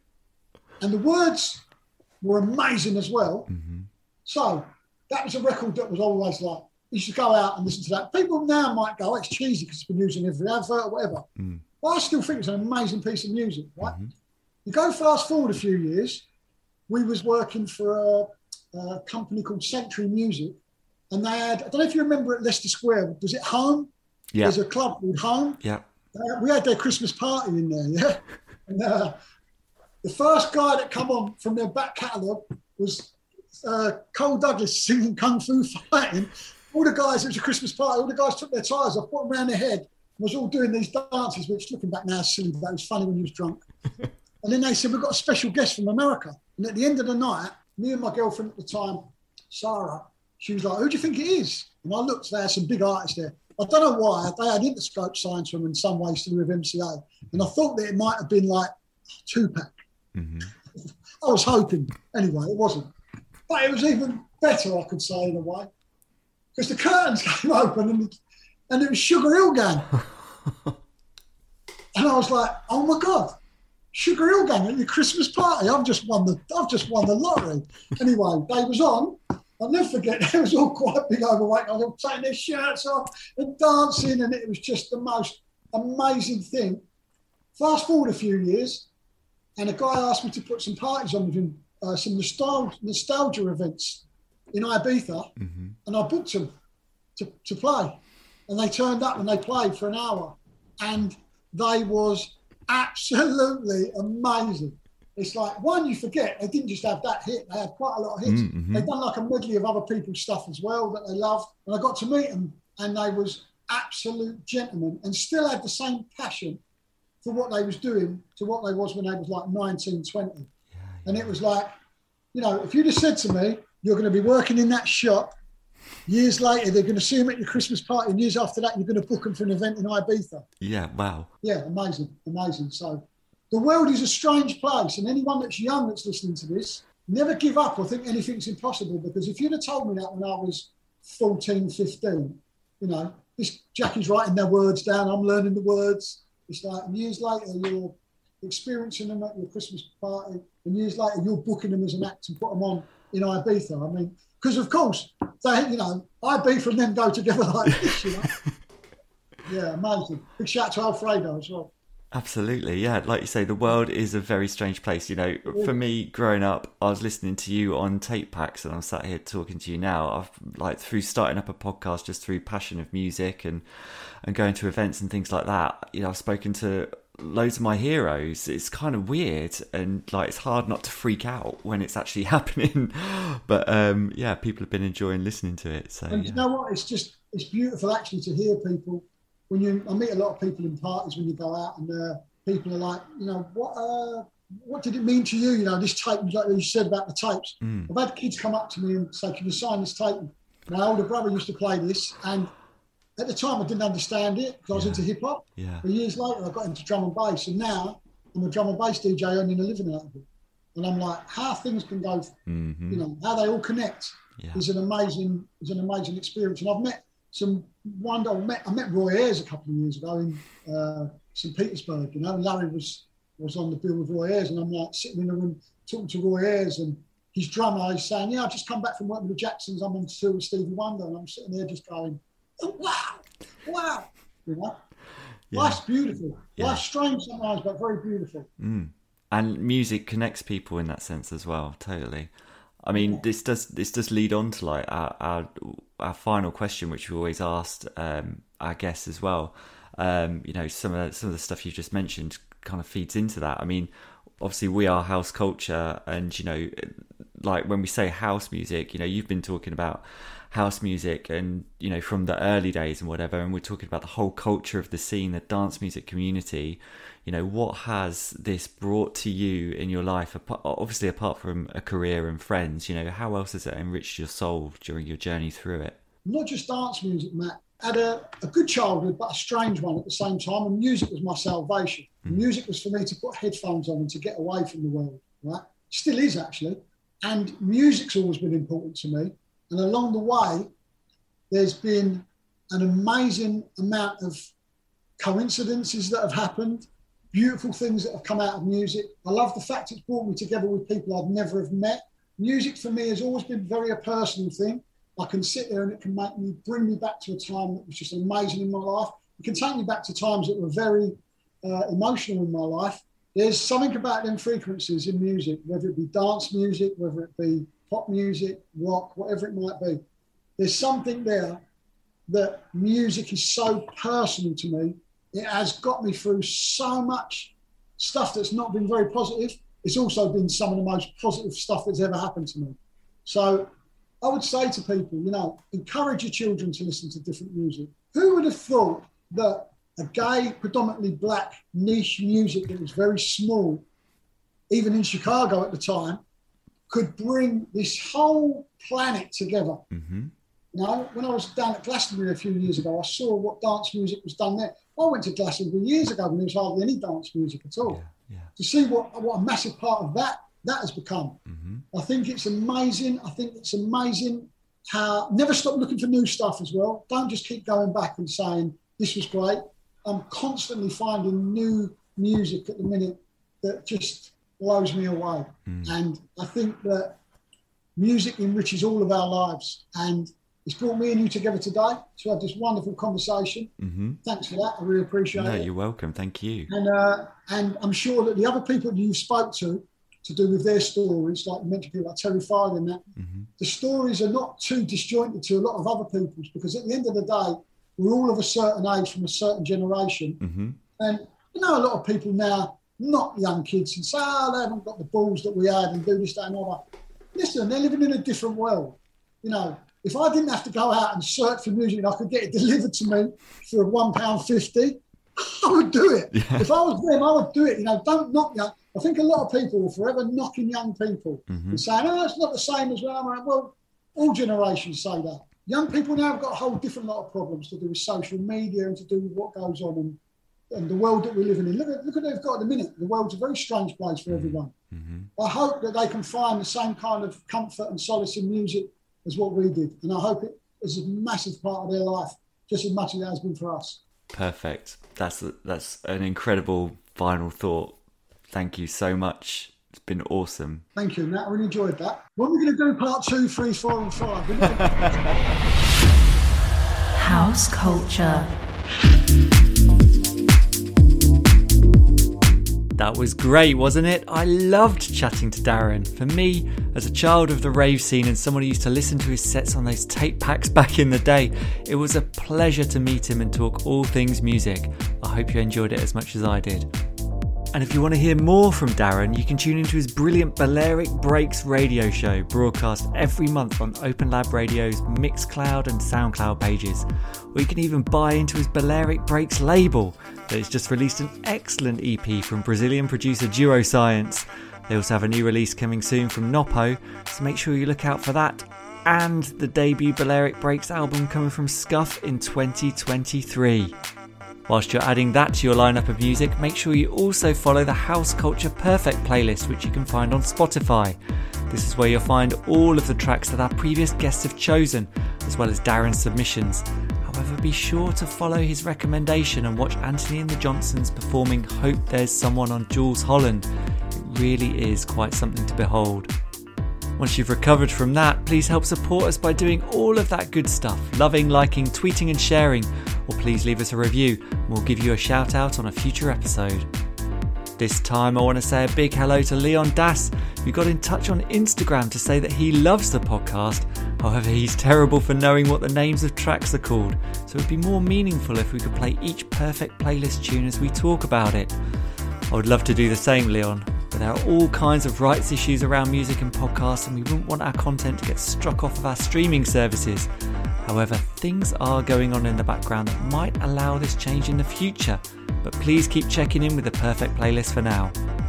And the words were amazing as well. Mm-hmm. So that was a record that was always like, you should go out and listen to that. People now might go, oh, it's cheesy because it's been used in every advert or whatever. Mm. But I still think it's an amazing piece of music, right? Mm-hmm. You go fast forward a few years, we was working for a, a company called Century Music, and they had, I don't know if you remember at Leicester Square, was it Home? Yeah. There's a club called Home. Yeah. Uh, we had their Christmas party in there, yeah. And uh, the first guy that come on from their back catalogue was uh, Cole Douglas singing Kung Fu Fighting. All the guys, it was a Christmas party, all the guys took their ties off, put them around their head, and was all doing these dances, which looking back now is silly, but it was funny when he was drunk. And then they said, we've got a special guest from America. And at the end of the night, me and my girlfriend at the time, Sarah, she was like, who do you think it is? And I looked, there, some big artists there. I don't know why, they had Interscope signed to them in some ways to do with M C A. And I thought that it might have been like Tupac. Mm-hmm. I was hoping. Anyway, it wasn't. But it was even better, I could say, in a way. Because the curtains came open and, and it was Sugar Hill Gang. And I was like, oh my God, Sugar Hill Gang at your Christmas party. I've just won the I've just won the lottery. Anyway, they was on. I'll never forget, they was all quite big overweight. I was all taking their shirts off and dancing, and it was just the most amazing thing. Fast forward a few years, and a guy asked me to put some parties on with him, uh, some nostalgia, nostalgia events in Ibiza, mm-hmm. and I booked them to, to play. And they turned up and they played for an hour, and they was absolutely amazing. It's like, one, you forget, they didn't just have that hit, they had quite a lot of hits. Mm-hmm. They'd done like a medley of other people's stuff as well that they loved. And I got to meet them, and they was absolute gentlemen and still had the same passion for what they was doing to what they was when they was like nineteen, twenty. Yeah, yeah. And it was like, you know, if you'd have said to me, you're going to be working in that shop, years later, they're going to see them at your Christmas party, and years after that, you're going to book them for an event in Ibiza. Yeah, wow. Yeah, amazing, amazing. So the world is a strange place, and anyone that's young that's listening to this, never give up or think anything's impossible, because if you'd have told me that when I was fourteen, fifteen, you know, this Jackie's writing their words down, I'm learning the words. It's like, and years later, you're experiencing them at your Christmas party, and years later, you're booking them as an act and put them on in Ibiza. I mean, because of course, they, you know, Ibiza and them go together like this, you know. Yeah, amazing. Big shout out to Alfredo as well. Absolutely, yeah. Like you say, the world is a very strange place. You know, yeah. For me, growing up, I was listening to you on tape packs, and I'm sat here talking to you now. I've like through starting up a podcast, just through passion of music and and going to events and things like that. You know, I've spoken to loads of my heroes. It's kind of weird, and like it's hard not to freak out when it's actually happening. But um, yeah, people have been enjoying listening to it. So, and yeah. You know what? It's just it's beautiful actually to hear people. When you, I meet a lot of people in parties when you go out, and uh, people are like, you know, what uh, what did it mean to you? You know, this tape, like you said about the tapes. Mm. I've had kids come up to me and say, can you sign this tape? My older brother used to play this, and at the time I didn't understand it because I was yeah. into hip hop. Yeah. But years later I got into drum and bass, and now I'm a drum and bass D J earning a living out of it. And I'm like, how things can go, mm-hmm. you know, how they all connect yeah. is an amazing, is an amazing experience. And I've met some one I met I met Roy Ayers a couple of years ago in uh, Saint Petersburg, you know, and Larry was was on the bill with Roy Ayers, and I'm like sitting in a room talking to Roy Ayers, and his drummer is saying, yeah, I've just come back from working with the Jacksons, I'm on tour with Stevie Wonder, and I'm sitting there just going, oh, wow, wow, you know. Yeah. Life's beautiful. Yeah. Life's strange sometimes, but very beautiful. Mm. And music connects people in that sense as well, totally. I mean, this does this does lead on to like our our, our final question, which we always asked um, our guests as well. Um, you know, some of the, some of the stuff you've just mentioned kind of feeds into that. I mean, obviously we are house culture, and you know, like when we say house music, you know, you've been talking about house music, and you know, from the early days and whatever, and we're talking about the whole culture of the scene, the dance music community. You know, what has this brought to you in your life? Obviously, apart from a career and friends, you know, how else has it enriched your soul during your journey through it? Not just dance music, Matt. I had a, a good childhood, but a strange one at the same time. And music was my salvation. Mm. Music was for me to put headphones on and to get away from the world, right? Still is, actually. And music's always been important to me. And along the way, there's been an amazing amount of coincidences that have happened, beautiful things that have come out of music. I love the fact it's brought me together with people I'd never have met. Music for me has always been very a personal thing. I can sit there and it can make me, bring me back to a time that was just amazing in my life. It can take me back to times that were very uh, emotional in my life. There's something about them frequencies in music, whether it be dance music, whether it be pop music, rock, whatever it might be. There's something there that music is so personal to me. It has got me through so much stuff that's not been very positive. It's also been some of the most positive stuff that's ever happened to me. So I would say to people, you know, encourage your children to listen to different music. Who would have thought that a gay, predominantly black niche music that was very small, even in Chicago at the time, could bring this whole planet together? Mm-hmm. You know, when I was down at Glastonbury a few years ago, I saw what dance music was done there. I went to Glastonbury years ago when there was hardly any dance music at all. Yeah, yeah. To see what, what a massive part of that that has become. Mm-hmm. I think it's amazing. I think it's amazing how, never stop looking for new stuff as well. Don't just keep going back and saying, this was great. I'm constantly finding new music at the minute that just blows me away. Mm. And I think that music enriches all of our lives. And it's brought me and you together today to have this wonderful conversation. Mm-hmm. Thanks for that. I really appreciate no, it. No, you're welcome. Thank you. And uh, and I'm sure that the other people that you spoke to, to do with their stories, like you mentioned people like Terry Farley and that, mm-hmm. the stories are not too disjointed to a lot of other people's, because at the end of the day, we're all of a certain age from a certain generation. Mm-hmm. And you know, a lot of people now, not young kids, and say, oh, they haven't got the balls that we had and do this, that and all that. Listen, they're living in a different world. You know, if I didn't have to go out and search for music and I could get it delivered to me for one pound fifty, I would do it. Yeah. If I was them, I would do it. You know, don't knock young. I think a lot of people will forever knocking young people mm-hmm. and saying, oh, it's not the same as when I'm around. Well, all generations say that. Young people now have got a whole different lot of problems to do with social media and to do with what goes on and, and the world that we're living in. Look at, look at what they've got at the minute. The world's a very strange place for everyone. Mm-hmm. I hope that they can find the same kind of comfort and solace in music as what we did. And I hope it is a massive part of their life, just as much as it has been for us. Perfect. That's that's an incredible final thought. Thank you so much. It's been awesome. Thank you, Matt. I really enjoyed that. When are we going to do part two, three, four, and five? House culture. That was great, wasn't it? I loved chatting to Darren. For me, as a child of the rave scene and someone who used to listen to his sets on those tape packs back in the day, it was a pleasure to meet him and talk all things music. I hope you enjoyed it as much as I did. And if you want to hear more from Darren, you can tune into his brilliant Balearic Breaks radio show, broadcast every month on Open Lab Radio's Mixcloud and SoundCloud pages. Or you can even buy into his Balearic Breaks label that has just released an excellent E P from Brazilian producer Duroscience. They also have a new release coming soon from Nopo, so make sure you look out for that. And the debut Balearic Breaks album coming from Scuff in twenty twenty-three. Whilst you're adding that to your lineup of music, make sure you also follow the House Culture Perfect playlist, which you can find on Spotify. This is where you'll find all of the tracks that our previous guests have chosen, as well as Darren's submissions. However, be sure to follow his recommendation and watch Anthony and the Johnsons performing Hope There's Someone on Jules Holland. It really is quite something to behold. Once you've recovered from that, please help support us by doing all of that good stuff, loving, liking, tweeting and sharing, or please leave us a review and we'll give you a shout out on a future episode. This time I want to say a big hello to Leon Das, who got in touch on Instagram to say that he loves the podcast. However, he's terrible for knowing what the names of tracks are called, so it would be more meaningful if we could play each perfect playlist tune as we talk about it. I would love to do the same, Leon, but there are all kinds of rights issues around music and podcasts, and we wouldn't want our content to get struck off of our streaming services. However, things are going on in the background that might allow this change in the future, but please keep checking in with the perfect playlist for now.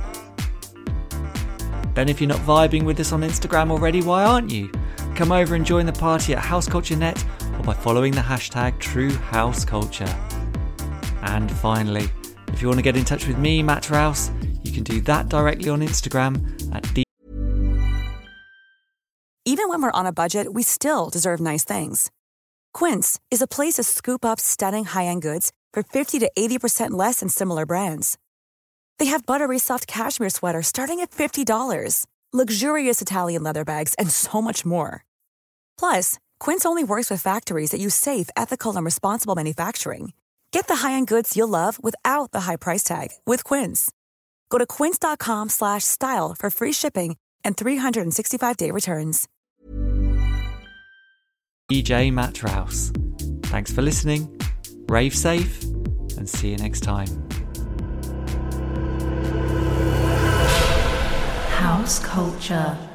Then if you're not vibing with us on Instagram already, why aren't you? Come over and join the party at House Culture Net or by following the hashtag TrueHouseCulture. And finally, if you want to get in touch with me, Matt Rouse, you can do that directly on Instagram at D. Even when we're on a budget, we still deserve nice things. Quince is a place to scoop up stunning high-end goods for fifty to eighty percent less than similar brands. They have buttery soft cashmere sweaters starting at fifty dollars, luxurious Italian leather bags, and so much more. Plus, Quince only works with factories that use safe, ethical, and responsible manufacturing. Get the high-end goods you'll love without the high price tag with Quince. Go to quince.com slash style for free shipping and three sixty-five day returns. D J Matt Rouse. Thanks for listening, rave safe, and see you next time. House Culture.